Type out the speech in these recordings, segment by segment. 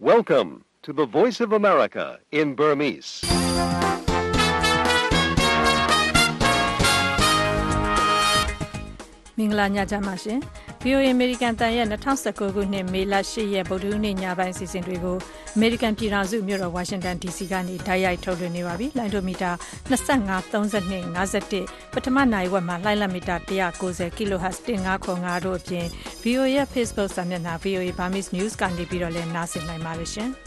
Welcome to the Voice of America in Burmese. ။မင်္ဂလာညချမ်းပါရှင်။ VOA American တန်ရဲ့2019ခုနှစ်မေလ10ရက်ဗုဒ္ဓဟူးနေ့ညပိုင်းစီစဉ်တွေကို American ပြည်ထောင်စုမြို့တော် Washington DC ကနေတိုက်ရိုက်ထုတ်လွှင့်နေပါပြီ။လိုင်းဒိုမီတာ25 32 51ပထမနိုင်ဝက်မှာလိုင်းလမီတာ190 kHz 1505တို့အပြင် VOA ရဲ့ Facebook စာမျက်နှာ VOA Burmese News ကနေပြီးတော့လည်းနားဆင်နိုင်ပါရှင်။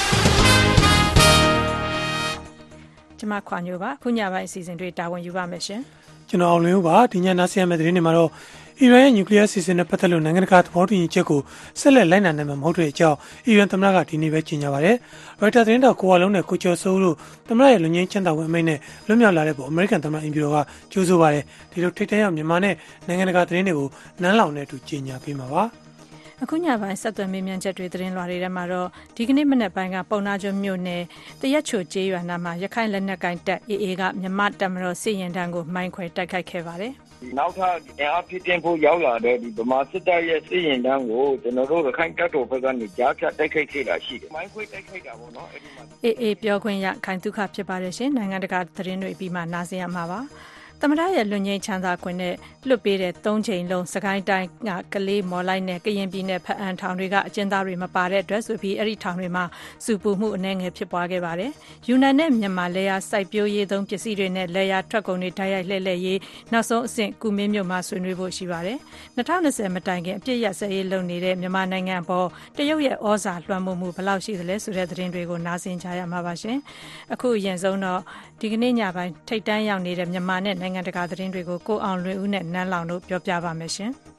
ကျွန်မခွာညိုပါခုညပိုင်းအစီအစဉ်တွေတာဝန်ယူပါမယ်ရှင်။ကျွန်တော်အောင်လင်းဦးပါဒီညနားဆင်ရမယ့်သတင်းတွေမှာတော့အီရန်ရဲ့နျူကလ িয়ার စီစဉ်နဲ့ပတ်သက်လို့နိုင်ငံတကာသဘောတူညီချက်ကိုဆက်လက်လိုက်နာနိုင်မှာမဟုတ်တဲ့အကြောင်းအီရန်သမ္မတကဒီနေ့ပဲကြေညာပါတယ်။ Reuters သတင်းတောက်ကိုဝါလုံးနဲ့ကိုကျော်စိုးတို့သမ္မတရဲ့လူငင်းချမ်းသာဝင်အမိန့်နဲ့လွတ်မြောက်လာတဲ့ပုံအမေရိကန်သမ္မတအင်ပြည်တော်ကကြိုးဆိုပါတယ်။ဒီလိုထိတ်တန့်ရောက်မြန်မာနဲ့နိုင်ငံတကာသတင်းတွေကိုနန်းလောင်နဲ့အတူကြေညာပေးမှာပါ။အခုညပိုင်းဆက်သွယ်မေးမြန်းချက်တွေသတင်းလွှာတွေထဲမှာတော့ဒီကနေ့မနက်ပိုင်းကပုံနာကျွန်းမြို့နယ်တရက်ချိုကျေးရွာနာမှာရခိုင်လက်နက်ကိုင်တပ် AA ကမြန်မာတပ်မတော်စစ်ရင်တန်းကိုမိုင်းခွဲတိုက်ခိုက်ခဲ့ပါတယ်။နောက်ထပ်အားဖြည့်တင်ဖို့ရောက်လာတဲ့ဒီဗမာစစ်တပ်ရဲ့စစ်ရင်တန်းကိုကျွန်တော်တို့ရခိုင်တပ်တော်ဘက်ကနေကြားဖြတ်တိုက်ခိုက်ခဲ့တာရှိတယ်။မိုင်းခွဲတိုက်ခိုက်တာပေါ့နော်အဲ့ဒီမှာ AA ပြောခွင့်ရခိုင်ဒုက္ခဖြစ်ပါတယ်ရှင်နိုင်ငံတကာသတင်းတွေပြီးမှနားဆင်ရမှာပါ။သမ္မတရဲ့လွတ်ငြိမ်းချမ်းသာခွင့်နဲ့လွတ်ပေးတဲ့3ချိန်လုံးစကိုင်းတိုင်းကကလေးမော်လိုက်နဲ့ကရင်ပြည်နယ်ဖအံထောင်တွေကအကျဉ်းသားတွေမပါတဲ့အတွက်ဆိုပြီးအဲ့ဒီထောင်တွေမှာစုပူမှုအနှဲငယ်ဖြစ်ပွားခဲ့ပါတယ်။ယူနန်နဲ့မြန်မာလဲရစိုက်ပျိုးရေးသုံးပစ္စည်းတွေနဲ့လဲရထွက်ကုန်တွေတိုက်ရိုက်လှည့်လည်ရေးနောက်ဆုံးအဆင့်ကုမင်းမြို့မှာဆွေးနွေးဖို့ရှိပါတယ်။2020မတိုင်ခင်အပြည့်ရစရေးလုပ်နေတဲ့မြန်မာနိုင်ငံပေါ်တရုတ်ရဲ့ဩဇာလွှမ်းမိုးမှုဘယ်လောက်ရှိသလဲဆိုတဲ့သတင်းတွေကိုနားဆင်ကြရမှာပါရှင်။အခုအရင်ဆုံးတော့ဒီကနေ့ညပိုင်းထိတ်တန်းရောက်နေတဲ့မြန်မာနဲ့နိုင်ငံတကာသတင်းတွေကိုကိုအောင်လွင်ဦးနဲ့နန်းလောင်တို့ပြောပြပါမယ်ရှင်။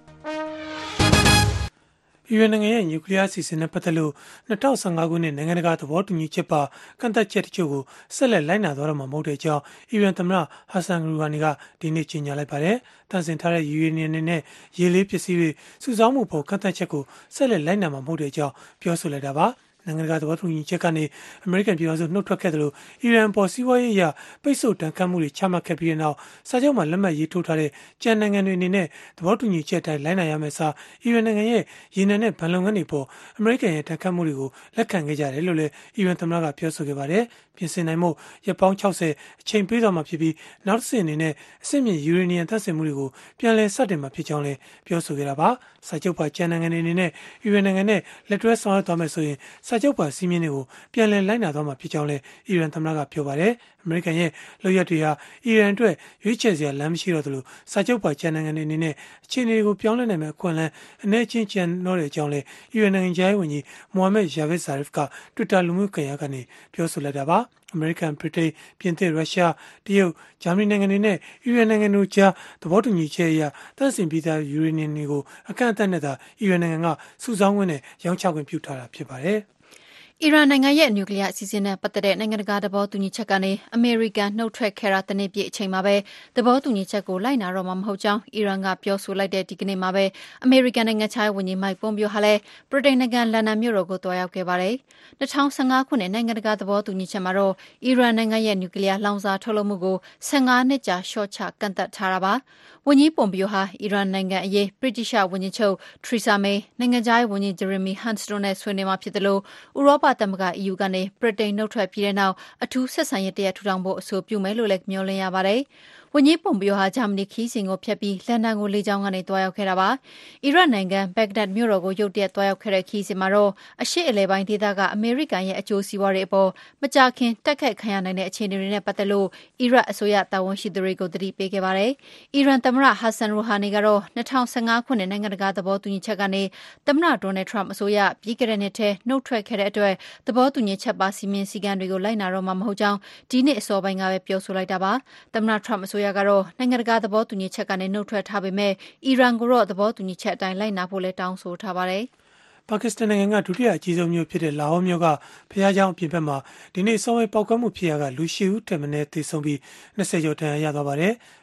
အီရန်နိုင်ငံရဲ့နျူကလ িয়ার စီစဉ်နဲ့ပတ်သက်လို့2015ခုနှစ်နိုင်ငံတကာသဘောတူညီချက်ပါကန့်သတ်ချက်တချို့ကိုဆက်လက်လိုက်နာသွားတော့မှာမဟုတ်တဲ့အကြောင်းအီရန်သမ္မတဟာဆန်ရူဟာနီကဒီနေ့ကြေညာလိုက်ပါတယ်။တန်ဆင်ထားတဲ့ယူရေနီယံနဲ့ရေလေးပစ္စည်းတွေစုဆောင်းမှုပေါ်ကန့်သတ်ချက်ကိုဆက်လက်လိုက်နာမှာမဟုတ်တဲ့အကြောင်းပြောဆိုလိုက်တာပါ။နိုင်ငံတကာသဘောတူညီချက်ကနေအမေရိကန်ပြည်ထောင်စုနှုတ်ထွက်ခဲ့တယ်လို့အီရန်ပေါ်စီးပွားရေးအရပိတ်ဆို့တန်ခတ်မှုတွေချမှတ်ခဲ့ပြီးတဲ့နောက်စာချုပ်မှာလက်မှတ်ရေးထိုးထားတဲ့ကြံနိုင်ငံတွေအနေနဲ့သဘောတူညီချက်အတိုင်းလိုက်နိုင်ရမယ့်အစားအီရန်နိုင်ငံရဲ့ရေနံနဲ့ဗန်လုပ်ငန်းတွေပေါ်အမေရိကန်ရဲ့တန်ခတ်မှုတွေကိုလက်ခံခဲ့ကြတယ်လို့လည်းအီရန်သမ္မတကပြောဆိုခဲ့ပါတယ်။ပြင်ဆင်နိုင်မှုရပ်ပေါင်း60အချိန်ပေးသွားမှာဖြစ်ပြီးနောက်တစ်ဆင့်အနေနဲ့အဆင့်မြင့်ယူရေနီယံသန့်စင်မှုတွေကိုပြန်လည်စတင်မှာဖြစ်ကြောင်းလည်းပြောဆိုခဲ့တာပါ။စာချုပ်ပါကြံနိုင်ငံတွေအနေနဲ့အီရန်နိုင်ငံနဲ့လက်တွဲဆောင်ရွက်သွားမယ်ဆိုရင်စာချုပ်ပါစီးမြင်တွေကိုပြန်လည်လိုက်နာသွားမှာဖြစ်ကြောင်းလည်းအီရန်သမ္မတကပြောပါတယ်။အမေရိကန်ရဲ့လုပ်ရပ်တွေဟာအီရန်အတွက်ရွေးချယ်စရာလမ်းမရှိတော့သလိုစာချုပ်ပါကြံနိုင်ငံတွေအနေနဲ့အခြေအနေတွေကိုပြောင်းလဲနိုင်မယ့်အခွင့်အလမ်းအနေချင်းကျန်တော့တဲ့အကြောင်းလည်းအီရန်နိုင်ငံခြားရေးဝန်ကြီးမိုဟာမက်ယာဗစ်ဇာရစ်က Twitter လူမှုကွန်ရက်ကနေပြောဆိုလိုက်တာပါ။အမေရိကန်ဗြိတိန်ပြင်သစ်ရုရှားတရုတ်ဂျာမနီနိုင်ငံတွေနဲ့အီရန်နိုင်ငံတို့ကြားသဘောတူညီချက်အရတန့်စင်ပြီးသားယူရေနီယံတွေကိုအကန့်အသတ်နဲ့သာအီရန်နိုင်ငံကစုဆောင်းခွင့်နဲ့ရောင်းချခွင့်ပြုထားတာဖြစ်ပါတယ်။အီရန်နိုင်ငံရဲ့နျူကလ িয়ার အစီအစဉ်နဲ့ပတ်သက်တဲ့နိုင်ငံတကာသဘောတူညီချက်ကနေအမေရိကန်နှုတ်ထွက်ခဲ့တာတနေ့ပြည့်အချိန်မှာပဲသဘောတူညီချက်ကိုလိုက်နာတော့မှာမဟုတ်ကြောင်းအီရန်ကပြောဆိုလိုက်တဲ့ဒီကနေ့မှာပဲအမေရိကန်နိုင်ငံခြားရေးဝန်ကြီးမိုက်ပွန်ပီယိုဟာလည်းဗြိတိန်နိုင်ငံလန်ဒန်မြို့တော်ကိုတွားရောက်ခဲ့ပါတယ်။2015ခုနှစ်နိုင်ငံတကာသဘောတူညီချက်မှာတော့အီရန်နိုင်ငံရဲ့နျူကလ িয়ার လောင်စာထုတ်လုပ်မှုကို15နှစ်ကြာလျှော့ချကန့်သတ်ထားတာပါ။ဝန်ကြီးပွန်ပီယိုဟာအီရန်နိုင်ငံအရေးဗြိတိရှဝန်ကြီးချုပ်ထရီဆာမေးနိုင်ငံခြားရေးဝန်ကြီးဂျယ်ရမီဟန့်စ်တို့နဲ့ဆွေးနွေးမှာဖြစ်တယ်လို့ဥရောပသမဂ္ဂ EU ကနေဗြိတိန်နှုတ်ထွက်ပြီးတဲ့နောက်အထူးဆက်ဆံရေးတရက်ထူထောင်ဖို့အဆိုပြုမယ်လို့လည်းမျှော်လင့်ရပါတယ်။ဝန်ကြီးပွန်ပီယိုဟာဂျာမနီခီးစဉ်ကိုဖျက်ပြီးလန်ဒန်ကိုလေကြောင်းကနေတွားရောက်ခဲ့တာပါ။အီရတ်နိုင်ငံဘဂ္ဂဒက်မြို့တော်ကိုရုတ်တရက်တွားရောက်ခဲ့တဲ့ခီးစဉ်မှာတော့အရှေ့အလယ်ပိုင်းဒေသကအမေရိကန်ရဲ့အကျိုးစီးပွားတွေအပေါ်မကြာခင်တိုက်ခိုက်ခံရနိုင်တဲ့အခြေအနေတွေနဲ့ပတ်သက်လို့အီရတ်အစိုးရတာဝန်ရှိသူတွေကိုသတိပေးခဲ့ပါတယ်။အီရန်သမ္မတဟာဆန်ရူဟာနီကတော့2015ခုနှစ်နိုင်ငံတကာသဘောတူညီချက်ကနေသမ္မတဒေါ်နယ်ထရမ့်အစိုးရပြီးခဲ့တဲ့နှစ်ထဲနှုတ်ထွက်ခဲ့တဲ့အတွက်သဘောတူညီချက်ပါစီမင်းစည်းကမ်းတွေကိုလိုက်နာတော့မှာမဟုတ်ကြောင်းဒီနှစ်အစောပိုင်းကပဲပြောဆိုလိုက်တာပါ။သမ္မတထရမ့်အစိုးရကတော့နိုင်ငံတကာသဘောတူညီချက်ကနေနှုတ်ထွက်ထားပေမဲ့အီရန်ကိုတော့သဘောတူညီချက်အတိုင်းလိုက်နာဖို့လည်းတောင်းဆိုထားပါတယ်။ပါကစ္စတန်နိုင်ငံကဒုတိယအကြီးဆုံးမြို့ဖြစ်တဲ့လာဟောမြို့ကဖျားเจ้าအပြင်ဘက်မှာဒီနေ့စောဝဲပောက်ကွဲမှုဖြစ်ရာကလူ၈ဦးထက်မနည်းသေဆုံးပြီး20ကျော်ဒဏ်ရာရသွားပါတယ်။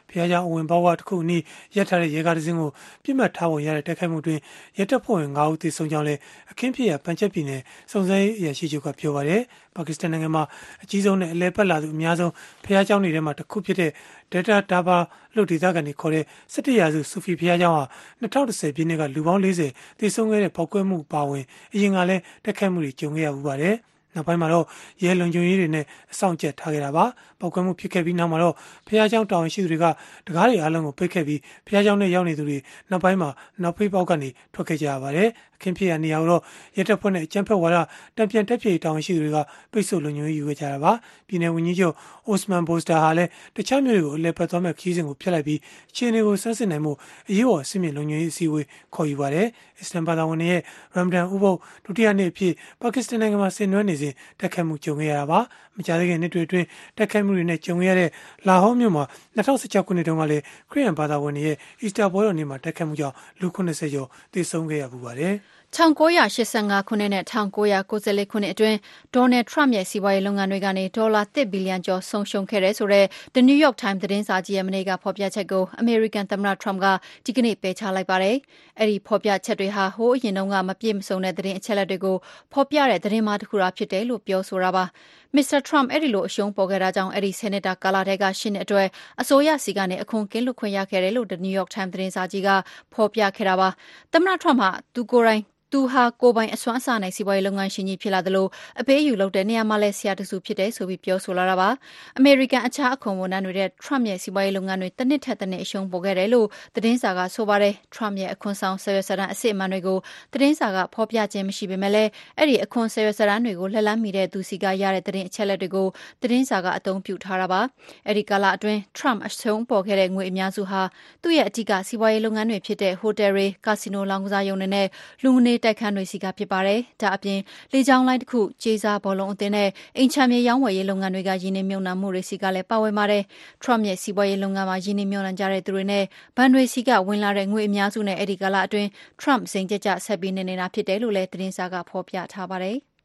ဖျားเจ้าအဝင်ပေါဝတစ်ခုအနီးရပ်ထားတဲ့ရေကားတစ်စင်းကိုပြစ်မှတ်ထားပုံရတဲ့တိုက်ခိုက်မှုတွင်ရဲတပ်ဖွဲ့ဝင်9ဦးသေဆုံးကြောင်းလည်းအခင်းဖြစ်ရာပန်ချက်ပြည်နယ်စုံစမ်းရေးအရာရှိချုပ်ကပြောပါတယ်ပါကစ္စတန်နိုင်ငံမှာအကြီးဆုံးနဲ့အလဲပတ်လာသူအများဆုံးဖျားเจ้าတွေထဲမှာတစ်ခုဖြစ်တဲ့ Delta Daba လို့ဒေသခံတွေခေါ်တဲ့17ရာစုဆူဖီဖျားเจ้าဟာ2010ပြည့်နှစ်ကလူပေါင်း40သေဆုံးခဲ့တဲ့ပောက်ကွဲမှုပါဝင်အရင်ကလည်းတိုက်ခိုက်မှုတွေကြုံခဲ့ရဘူးပါတယ်နောက်ပိုင်းမှာတော့ရဲလုံခြုံရေးတွေနဲ့အဆောင်ကျက်ထားခဲ့တာပါပောက်ကွဲမှုဖြစ်ခဲ့ပြီးနောက်မှာတော့ဖျားเจ้าတောင်ရှိသူတွေကတကားတွေအားလုံးကိုပိတ်ခဲ့ပြီးဖျားเจ้าနဲ့ရောက်နေသူတွေနောက်ပိုင်းမှာနောက်ဖေးပေါက်ကနေထွက်ခဲ့ကြရပါတယ်အခင်းဖြစ်ရနေရာကိုတော့ရဲတပ်ဖွဲ့နဲ့အကြမ်းဖက်ဝါဒတံပြန်တက်ပြေတောင်ရှိသူတွေကပိတ်ဆို့လုံခြုံရေးယူခဲ့ကြတာပါပြည်내ဝန်ကြီးချုပ်အိုစမန်ဘိုစတာဟာလည်းတခြားမြို့တွေကိုအလဲပတ်သွားမဲ့ခီးစဉ်ကိုဖျက်လိုက်ပြီးခြေတွေကိုဆန်းစစ်နိုင်မှုအရေးပေါ်အစီအမံလုံခြုံရေးအစည်းအဝေးခေါ်ယူပါတယ်အစ္စလမ်ဘာသာဝင်တွေရဲ့ရမ်ဒန်ဥပုသ်ဒုတိယနေ့အဖြစ်ပါကစ္စတန်နိုင်ငံမှာဆင်နွှဲနေစဉ်တိုက်ခိုက်မှုကြုံခဲ့ရတာပါမကြာသေးခင်နှစ်တွေအတွင်းတိုက်ခိုက်မှုတွေနဲ့ကြုံခဲ့ရတဲ့လာဟောမြို့မှာ2016ခုနှစ်တုန်းကလည်းခရစ်ယာန်ဘာသာဝင်တွေရဲ့အီစတာပွဲတော်နေ့မှာတိုက်ခိုက်မှုကြောင့်လူ90ကျော်သေဆုံးခဲ့ရပူပါတယ် 1985ခုနှစ်နဲ့1994ခုနှစ်အတွင်းဒေါ်နယ်ထရမ့်ရဲ့စီးပွားရေးလုပ်ငန်းတွေကနေဒေါ်လာ1ဘီလီယံကျော်ဆုံးရှုံးခဲ့တဲ့ဆိုတဲ့ The New York Times သတင်းစာကြီးရဲ့မနေ့ကဖော်ပြချက်ကိုအမေရိကန်သမ္မတထရမ့်ကဒီကနေ့ပယ်ချလိုက်ပါတယ်။အဲ့ဒီဖော်ပြချက်တွေဟာဟိုးအရင်တုန်းကမပြည့်မစုံတဲ့သတင်းအချက်အလက်တွေကိုဖော်ပြတဲ့သတင်းမှားတစ်ခုသာဖြစ်တယ်လို့ပြောဆိုတာပါ။မစ္စတာထရမ့်အဲ့ဒီလိုအရှုံးပေါ်ခဲ့တာကြောင့်အဲ့ဒီဆီနိတ်တာကာလာတဲကရှင်းတဲ့အတွက်အစိုးရစီကနေအခွန်ကင်းလွတ်ခွင့်ရခဲ့တယ်လို့ The New York Times သတင်းစာကြီးကဖော်ပြခဲ့တာပါ။သမ္မတထရမ့်ဟာသူကိုယ်တိုင်သူဟာကိုပိုင်အစွမ်းအစနိုင်စီးပွားရေးလုပ်ငန်းရှင်ကြီးဖြစ်လာသလိုအပေးအယူလုပ်တဲ့နေရာမှာလည်းဆရာတစုဖြစ်တယ်ဆိုပြီးပြောဆိုလာတာပါအမေရိကန်အခြားအခွန်ဝန်ထမ်းတွေတဲ့ထရမ့်ရဲ့စီးပွားရေးလုပ်ငန်းတွေတစ်နှစ်ထက်တစ်နှစ်အရှုံးပေါ်ခဲ့တယ်လို့သတင်းစာကဆိုပါတယ်ထရမ့်ရဲ့အခွန်ဆောင်ဆယ်ရွက်စာတမ်းအစစ်အမှန်တွေကိုသတင်းစာကဖော်ပြခြင်းမရှိပေမဲ့လည်းအဲ့ဒီအခွန်ဆယ်ရွက်စာတမ်းတွေကိုလက်လန်းမီတဲ့သူစီကရတဲ့သတင်းအချက်အလက်တွေကိုသတင်းစာကအသုံးပြုထားတာပါအဲ့ဒီကာလအတွင်းထရမ့်အရှုံးပေါ်ခဲ့တဲ့ငွေအများစုဟာသူ့ရဲ့အထူးစီးပွားရေးလုပ်ငန်းတွေဖြစ်တဲ့ဟိုတယ်တွေကာစီနိုလောင်းကစားရုံတွေနဲ့လူငွေတိုက်ခန်းတွေစီကဖြစ်ပါတယ်။ဒါအပြင်လေကြောင်းလိုင်းတစ်ခုကြေးစားဘောလုံးအသင်းနဲ့အိမ်ချမ်းမြေရောင်းဝယ်ရေးလုပ်ငန်းတွေကရင်းနှီးမြှုပ်နှံမှုတွေစီကလည်းပါဝင်ပါတယ်။ Trump ရဲ့စီးပွားရေးလုပ်ငန်းမှာရင်းနှီးမြှုပ်နှံကြတဲ့သူတွေနဲ့ဘဏ်တွေစီကဝင်လာတဲ့ငွေအများစုနဲ့အဲ့ဒီကာလအတွင်း Trump စိန်ကြကြဆက်ပြီးနေနေတာဖြစ်တယ်လို့လည်းသတင်းစာကဖော်ပြထားပါတယ်။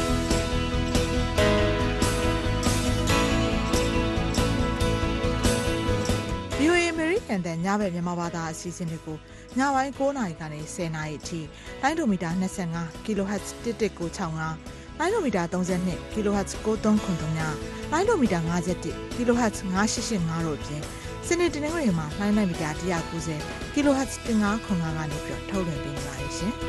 VOA အမေရိကန်တန်ညဘက်မြန်မာဘာသာအစီအစဉ်တွေကိုညပိုင်း9နာရီကနေ10နာရီအထိလိုင်းဒိုမီတာ25 kHz 1165လိုင်းဒိုမီတာ32 kHz 9393ညလိုင်းဒိုမီတာ51 kHz 9885တို့အပြင်စနေတနင်္ဂနွေမှာလိုင်းမီတာ190 kHz 1505ကနေပြီးထုတ်လွှင့်ပေးနေပါတယ်ရှင်။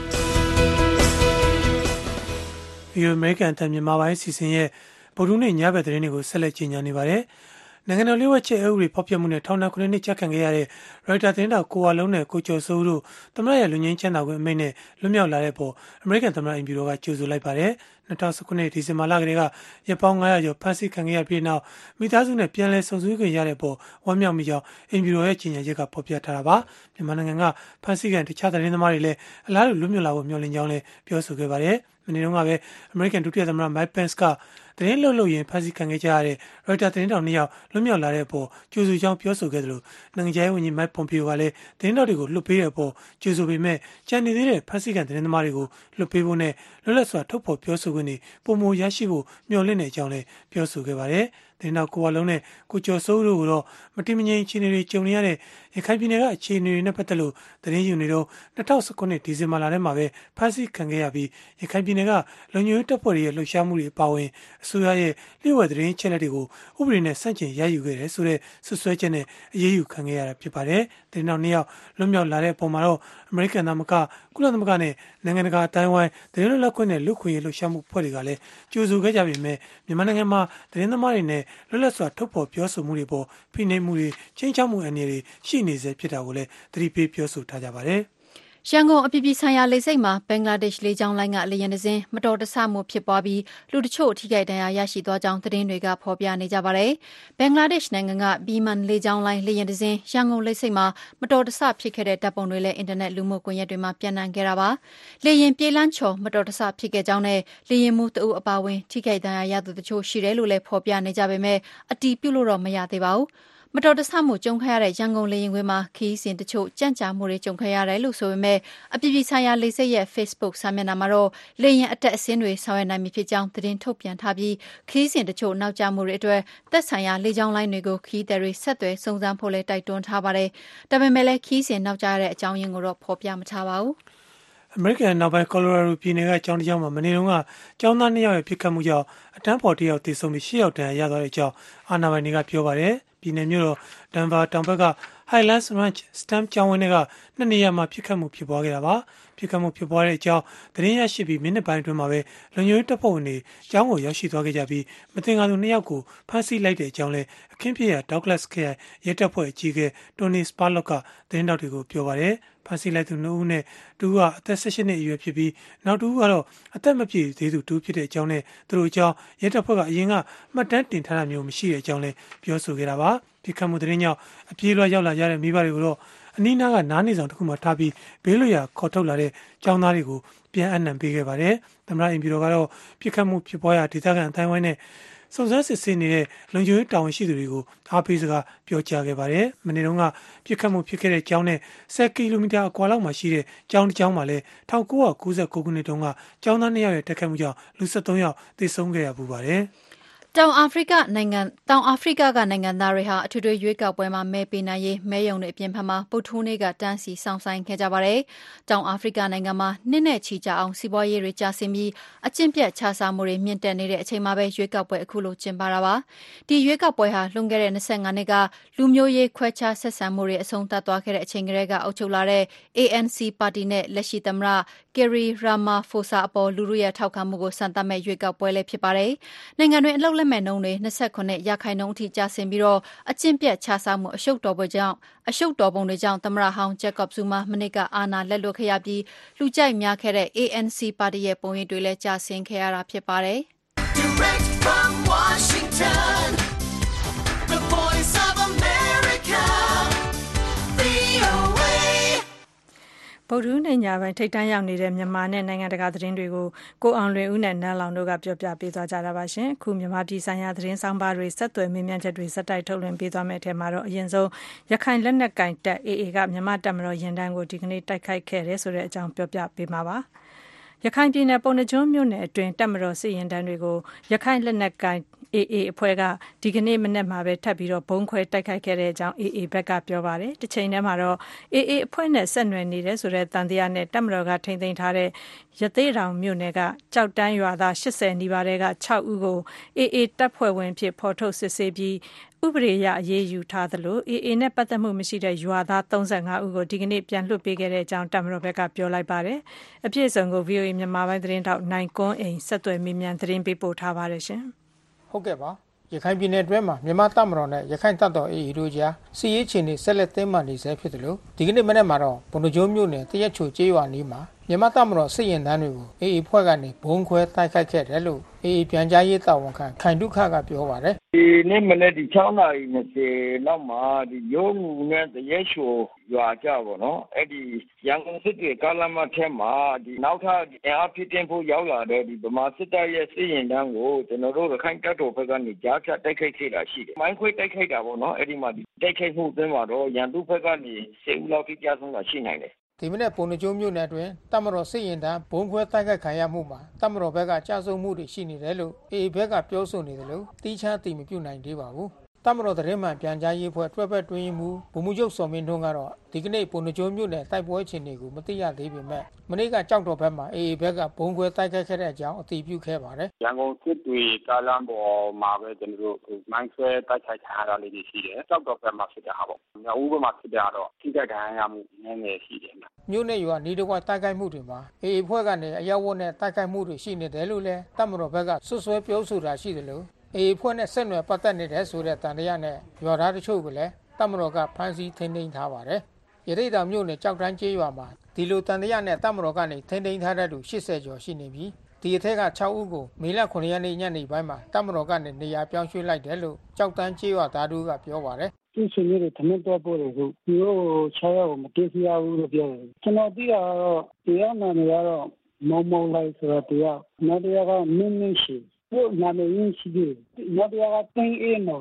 VOA အမေရိကန်တန်မြန်မာပိုင်းအစီအစဉ်ရဲ့ဗုဒ္ဓနေ့ညဘက်သတင်းတွေကိုဆက်လက်ကြီးညာနေပါတယ်။နိုင်ငံတော်လျှို့ဝှက်ချက်အဥပဒေဖောက်ဖျက်မှုနဲ့ထောင်ဒဏ်9နှစ်ကျခံခဲ့ရတဲ့ရိုက်တာသတင်းတောက်ကိုဝါလုံးနဲ့ကိုကျော်စိုးတို့သမ္မတရဲ့လူငင်းချမ်းသာခွင့်အမိန့်နဲ့လွတ်မြောက်လာတဲ့ပေါ်အမေရိကန်သမ္မတအင်ဖြူတော်ကကြိုဆိုလိုက်ပါတယ်။2019ဒီဇင်ဘာလကတည်းကရက်ပေါင်း900ကျော်ဖမ်းဆီးခံခဲ့ရပြီးနောက်မိသားစုနဲ့ပြန်လည်ဆုံဆွေးခွင့်ရတဲ့ပေါ်ဝမ်းမြောက်မိကြောင်းအင်ဖြူတော်ရဲ့ကြီးညာချက်ကဖော်ပြထားတာပါ။မြန်မာနိုင်ငံကဖမ်းဆီးခံတခြားသတင်းသမားတွေလည်းအလားတူလွတ်မြောက်လာဖို့မျှော်လင့်ကြောင်းလည်းပြောဆိုခဲ့ပါတယ်။မနေ့တုန်းကပဲအမေရိကန်ဒုတိယသမ္မတ Mike Pence ကသတင်းလှုပ်လို့ရင်ဖမ်းဆီးခံခဲ့ကြရတဲ့ရိုက်တာသတင်းတောက်2ယောက်လွတ်မြောက်လာတဲ့အပေါ်ကြိုးဆူကြောင်းပြောဆိုခဲ့တယ်လို့နိုင်ငံခြားရေးဝန်ကြီး Mike Pompeo ကလည်းသတင်းတောက်တွေကိုလွှတ်ပေးတဲ့အပေါ်ကြိုးဆူပေမဲ့ကြံနေသေးတဲ့ဖမ်းဆီးခံသတင်းသမားတွေကိုလွှတ်ပေးဖို့နဲ့လွတ်လပ်စွာထုတ်ဖော်ပြောဆိုခွင့်တွေပုံမရရှိဖို့မျှော်လင့်နေကြောင်းလည်းပြောဆိုခဲ့ပါတယ်။သတင်းတောက်ကိုဝါလုံးနဲ့ကိုကျော်စိုးတို့ကတော့မတိမငြိမ်အခြေအနေတွေကြုံနေရတဲ့ရခိုင်ပြည်နယ်ကအခြေအနေတွေနဲ့ပတ်သက်လို့သတင်းယူနေတော့2019ဒီဇင်ဘာလထဲမှာပဲဖမ်းဆီးခံခဲ့ရပြီးရခိုင်ပြည်နယ်ကလုံခြုံရေးတပ်ဖွဲ့တွေရဲ့လှုပ်ရှားမှုတွေအပါအဝင်အစိုးရရဲ့လျှို့ဝှက်သတင်းချက်လက်တွေကိုဥပဒေနဲ့ဆန့်ကျင်ရယူခဲ့တယ်ဆိုတဲ့ဆွဆွဲချက်နဲ့အရေးယူခံခဲ့ရတာဖြစ်ပါတယ်။သတင်းတောက်2ယောက်လွတ်မြောက်လာတဲ့အပေါ်မှာတော့အမေရိကန်သားမကကုလသမဂ္ဂနဲ့နိုင်ငံတကာအတိုင်းအဝိုင်းသတင်းလွတ်လပ်ခွင့်နဲ့လူ့ခွင့်ရေးလှုပ်ရှားမှုဖွဲ့တွေကလည်းကြိုးဆိုခဲ့ကြပေမဲ့မြန်မာနိုင်ငံမှာသတင်းသမားတွေနဲ့လွတ်လပ်စွာထုတ်ဖော်ပြောဆိုမှုတွေပေါ်ဖိနှိပ်မှုတွေချင်းချောက်မှုအနေတွေရှိနေစေဖြစ်တာကိုလည်းသတိပေးပြောဆိုထားကြပါတယ်။ရန်ကုန်အပြည်ပြည်ဆိုင်ရာလေဆိပ်မှာဘင်္ဂလားဒေ့ရှ်လေကြောင်းလိုင်းကလေယာဉ်တစ်စင်းမတော်တဆမှုဖြစ်ပွားပြီးလူတချို့ထိခိုက်ဒဏ်ရာရရှိသွားကြောင်းသတင်းတွေကဖော်ပြနေကြပါတယ်။ဘင်္ဂလားဒေ့ရှ်နိုင်ငံကဘီမန်လေကြောင်းလိုင်းလေယာဉ်တစ်စင်းရန်ကုန်လေဆိပ်မှာမတော်တဆဖြစ်ခဲ့တဲ့တပ်ပုံတွေလည်းအင်တာနက်လူမှုကွန်ရက်တွေမှာပြန့်နှံ့ခဲ့တာပါ။လေယာဉ်ပြေးလမ်းချော်မတော်တဆဖြစ်ခဲ့ကြောင်းနဲ့လေယာဉ်မှူးတအုပ်အပါအဝင်ထိခိုက်ဒဏ်ရာရသူတချို့ရှိတယ်လို့လည်းဖော်ပြနေကြပေမဲ့အတည်ပြုလို့တော့မရသေးပါဘူး။မတော်တဆမှုကြုံခဲ့ရတဲ့ရန်ကုန်လေယာဉ်ကွင်းမှာခရီးစဉ်တချို့ကြန့်ကြာမှုတွေကြုံခဲ့ရတယ်လို့ဆိုပေမဲ့အပြည်ပြည်ဆိုင်ရာလေဆိပ်ရဲ့ Facebook စာမျက်နှာမှာတော့လေယာဉ်အတက်အဆင်းတွေဆောင်ရွက်နိုင်ပြီဖြစ်ကြောင်းသတင်းထုတ်ပြန်ထားပြီးခရီးစဉ်တချို့နောက်ကျမှုတွေအတွက်သက်ဆိုင်ရာလေကြောင်းလိုင်းတွေကိုခရီးသည်တွေဆက်သွယ်စုံစမ်းဖို့လည်းတိုက်တွန်းထားပါတယ်။ဒါပေမဲ့လည်းခရီးစဉ်နောက်ကျရတဲ့အကြောင်းရင်းကိုတော့ဖော်ပြမထားပါဘူး။အမေရိကန်နောက်ပိုင်းကော်လိုရာဒိုပြည်နယ်ကကျောင်းတစ်ကျောင်းမှာမနေ့တုန်းကကျောင်းသား2ယောက်ရဲ့ပြစ်ခတ်မှုကြောင့်အတန်းဖော်1ယောက်သေဆုံးပြီး10ယောက်တန်းရသွားတဲ့အကြောင်းအာဏာပိုင်တွေကပြောပါတယ်။ပြည်နယ်မြို့တော်ဒန်ဗာတောင်ဘက်က Highlands Ranch STEM ကျောင်းဝင်းတွေက2နေရာမှာပြစ်ခတ်မှုဖြစ်ပွားခဲ့တာပါ။ပြစ်ခတ်မှုဖြစ်ပွားတဲ့အကြောင်းသတင်းရရှိပြီးမိနစ်ပိုင်းအတွင်းမှာပဲလုံခြုံရေးတပ်ဖွဲ့ဝင်တွေကျောင်းကိုရောက်ရှိသွားခဲ့ကြပြီးမသင်္ကာသူ2ယောက်ကိုဖမ်းဆီးလိုက်တဲ့အကြောင်းလဲအခင်းဖြစ်ရာ Douglas ခရိုင်ရဲတပ်ဖွဲ့အကြီးအကဲ Tony Spurlock ကသတင်းတောက်တွေကိုပြောပါတယ်။ဖမ်းဆီးလိုက်သူ2ဦးနဲ့တူကအသက်18နှစ်အရွယ်ဖြစ်ပြီးနောက်တူကတော့အသက်မပြည့်သေးသူတူဖြစ်တဲ့အကြောင်းနဲ့သူတို့အကြောင်းရဲတပ်ဖွဲ့ကအရင်ကမှတ်တမ်းတင်ထားတာမျိုးမရှိတဲ့အကြောင်းလည်းပြောဆိုခဲ့တာပါပြစ်ခတ်မှုသတင်းကြောင့်အပြေးလွှာရောက်လာကြတဲ့မိဘတွေကိုတော့အနီးနားကနားနေဆောင်တစ်ခုမှထားပြီးဘေးလွရာခေါ်ထုတ်လာတဲ့ကျောင်းသားတွေကိုပြန်အနှံပေးခဲ့ပါတယ်သမ္မတအိမ်ပြည်တော်ကတော့ပြစ်ခတ်မှုဖြစ်ပွားရာဒေသခံအတိုင်းဝိုင်းနဲ့စုံစမ်းစစ်ဆေးနေတဲ့လုံခြုံရေးတာဝန်ရှိသူတွေကိုအားပေးစကားပြောကြားခဲ့ပါတယ်။မနေ့တုန်းကပြစ်ခတ်မှုဖြစ်ခဲ့တဲ့ကျောင်းနဲ့10 ကီလိုမီတာအကွာလောက်မှာရှိတဲ့ကျောင်းတစ်ကျောင်းမှာလည်း1999ခုနှစ်တုန်းကကျောင်းသား2ယောက်ရဲ့တိုက်ခိုက်မှုကြောင့်လူ73ယောက်သေဆုံးခဲ့ရပူပါတယ်။တောင်အာဖရိကကနိုင်ငံသားတွေဟာအထွေထွေရွေးကောက်ပွဲမှာမဲပေးနိုင်ရေးမဲရုံတွေအပြင်ဘက်မှာပုထိုးနေ့ကတန်းစီဆောင်ဆိုင်ခဲ့ကြပါတယ်။တောင်အာဖရိကနိုင်ငံမှာနှစ်နဲ့ချီကြအောင်စီးပွားရေးတွေကျဆင်းပြီးအကျင့်ပြတ်ခြစားမှုတွေမြင့်တက်နေတဲ့အချိန်မှာပဲရွေးကောက်ပွဲအခုလိုကျင်းပတာပါ။ဒီရွေးကောက်ပွဲဟာလွန်ခဲ့တဲ့25နှစ်ကလူမျိုးရေးခွဲခြားဆက်ဆံမှုတွေအဆုံးသတ်သွားခဲ့တဲ့အချိန်ကလေးကအုပ်ချုပ်လာတဲ့ ANC ပါတီနဲ့လက်ရှိသမ္မတ Cyril Ramaphosa အပေါ်လူထုရဲ့ထောက်ခံမှုကိုစံသတ်မဲ့ရွေးကောက်ပွဲလည်းဖြစ်ပါတယ်။နိုင်ငံတွင်းအလုပ်လက်မဲ့နှုန်းတွေ29%အထိကျဆင်းပြီးတော့အကျင့်ပြတ်ခြစားမှုအရှုပ်တော်ပုံတွေကြောင့်သမ္မတဟောင်း Jacob Zuma မနေ့ကအာဏာလက်လွတ်ခဲ့ရပြီးလူကြိုက်များခဲ့တဲ့ ANC ပါတီရဲ့ပုံရိပ်တွေလည်းကျဆင်းခဲ့ရတာဖြစ်ပါတယ်။ Direct from Washington, the Voice of America, VOA ဗုဒ္ဓဟူးနေ့ညပိုင်းထိပ်တန်းရောက်နေတဲ့မြန်မာနဲ့နိုင်ငံတကာသတင်းတွေကိုကိုအောင်လွင်ဦးနဲ့နန်းလောင်တို့ကပြောပြပေးသွားကြတာပါရှင်။အခုမြန်မာပြည်ဆိုင်ရာသတင်းဆောင်ပါတွေဆက်သွယ်မေးမြန်းချက်တွေစက်တိုက်ထုတ်လွှင့်ပေးသွားမယ့်အထက်မှာတော့အရင်ဆုံးရခိုင်လက်နက်ကင်တပ် AA ကမြန်မာတပ်မတော်ရင်တန်းကိုဒီကနေ့တိုက်ခိုက်ခဲ့တယ်ဆိုတဲ့အကြောင်းပြောပြပေးမှာပါ။ရခိုင်ပြည်နယ်ပုံနှကျွန်းမြို့နယ်အတွင်းတပ်မတော်စစ်ရင်တန်းတွေကိုရခိုင်လက်နက်ကင် AA အဖွဲ့ကဒီကနေ့မနေ့မှာပဲထပ်ပြီးတော့ဘုံခွဲတိုက်ခိုက်ခဲ့တဲ့အကြောင်း AA ဘက်ကပြောပါတယ်။တစ်ချိန်တည်းမှာတော့ AA အဖွဲ့နဲ့ဆက်နွယ်နေတယ်ဆိုတဲ့တန်တရားနဲ့တပ်မတော်ကထိန်းသိမ်းထားတဲ့ရသေးတောင်မြို့နယ်ကကြောက်တန်းရွာသား80နီးပါးတဲ့က6ဦးကို AA တပ်ဖွဲ့ဝင်ဖြစ်ဖော်ထုတ်စစ်ဆေးပြီးဥပဒေအရအရေးယူထားသလို AA နဲ့ပတ်သက်မှုမရှိတဲ့ရွာသား35ဦးကိုဒီကနေ့ပြန်လွှတ်ပေးခဲ့တဲ့အကြောင်းတပ်မတော်ဘက်ကပြောလိုက်ပါတယ်။အပြည့်အစုံကို VOA မြန်မာပိုင်းသတင်းထောက်နိုင်ကွန်းအိမ်ဆက်သွယ်မေးမြန်းသတင်းပေးပို့ထားပါတယ်ရှင်။ဟုတ်ကဲ့ပါရခိုင်ပြည်နယ်အတွင်းမှာမြန်မာတပ်မတော်နဲ့ရခိုင်တပ်တော် AA တို့ကြားစစ်ရေးခြေနေဆက်လက်သိမ်းမှနေဆဲဖြစ်တယ်လို့ဒီကနေ့မနေ့မှာတော့ပုဏ္ဏားကျွန်းမြို့နယ်တရက်ချိုကျေးရွာနီးမှာမြန်မာတပ်မတော်စစ်ရင်တန်းတွေကို AA ဖွဲ့ကနေဘုံခွဲတိုက်ခိုက်ခဲ့တယ်လို့ AA ပြန်ကြားရေးတာဝန်ခံခိုင်ဒုခကပြောပါတယ်ဒီနေ့မနေ့ဒီ6:20လောက်မှာဒီရုံးနဲ့တရက်ချိုရွာကြပါတော့အဲ့ဒီရန်ကုန်စစ်တွေကားလမ်းမထဲမှာဒီနောက်ထပ်အင်အားဖြည့်တင်ဖို့ရောက်လာတဲ့ဒီဗမာစစ်တပ်ရဲ့စစ်ရင်တန်းကိုကျွန်တော်တို့ရခိုင်တပ်တော်ဘက်ကနေကြားဖြတ်တိုက်ခိုက်ခဲ့တာရှိတယ်မိုင်းခွဲတိုက်ခိုက်တာပေါ့နော်အဲ့ဒီမှာဒီတိုက်ခိုက်မှုအတွင်းမှာတော့ရန်သူဘက်ကနေ10ဦးလောက်ထိကြားဆုံးတာရှိနိုင်တယ်ဒီမနေ့ပုံနှကျိုးမြို့နယ်အတွင်းတပ်မတော်စစ်ရင်တန်းဘုံခွဲတိုက်ခိုက်ခံရမှုမှာတပ်မတော်ဘက်ကကြာဆုံးမှုတွေရှိနေတယ်လို့ AA ဘက်ကပြောဆိုနေတယ်လို့တီးခြားသိမပြုနိုင်သေးပါဘူးတပ်မတော်သတင်းမှန်ပြန်ကြားရေးဖွဲ့တွဲဘက်တွင်းမှုဗိုလ်မှူးချုပ်စော်မင်းထွန်းကတော့ဒီကနေ့ပုံနှကျိုးမြို့နယ်တိုက်ပွဲအခြေအနေကိုမသိရသေးပေမဲ့မနေ့ကကြောက်တော်ဘက်မှာ AA ဘက်ကဘုံခွဲတိုက်ခိုက်ခဲ့တဲ့အကြောင်းအတည်ပြုခဲ့ပါတယ်ရန်ကုန်စစ်တွေကားလမ်းပေါ်မှာပဲကျွန်တော်တို့မိုင်းဆွဲတိုက်ခိုက်ခံရတာလေးတွေရှိတယ်ကြောက်တော်ဘက်မှာဖြစ်တဲ့ဟာပေါ့မြောက်ဦးဘက်မှာဖြစ်တဲ့တော့ထိခိုက်ဒဏ်ရာရမှုနည်းနည်းရှိတယ်မြို့နယ်ရွာနေတကွတိုက်ခိုက်မှုတွေမှာ AA ဖွဲ့ကနေအရောက်ဝတ်နဲ့တိုက်ခိုက်မှုတွေရှိနေတယ်လို့လည်းတပ်မတော်ဘက်ကဆွဆွဲပြောဆိုတာရှိတယ်လို့AA ဖွဲ့နဲ့ဆက်နွယ်ပတ်သက်နေတဲ့ဆိုတဲ့တန်တရားနဲ့ရွာသားတချို့ကိုလည်းတပ်မတော်ကဖမ်းဆီးထိန်းသိမ်းထားပါတယ်။ရသေ့တောင်မြို့နယ်ကြောက်တန်းကျေးရွာမှာဒီလိုတန်တရားနဲ့တပ်မတော်ကနေထိန်းသိမ်းထားတဲ့သူ80ကျော်ရှိနေပြီးဒီအထက်က6ဦးကိုမေလ9ရက်နေ့ညနေပိုင်းမှာတပ်မတော်ကနေနေရာပြောင်းရွှေ့လိုက်တယ်လို့ကြောက်တန်းကျေးရွာသားတို့ကပြောပါတယ်။ဒီရှင်တွေထမင်းတော့ပို့တယ်ဆိုဒီလို6ယောက်ကိုမတွေ့ရဘူးလို့ပြောတယ်။ကျွန်တော်သိတာကတော့တရားနာနေရတော့မောင်လိုက်ဆိုတော့တရားနောက်တရားကမင်းရှိတို့နာမည်ရင်းရှိတယ်နောက်တရားကတင်းအေးနော်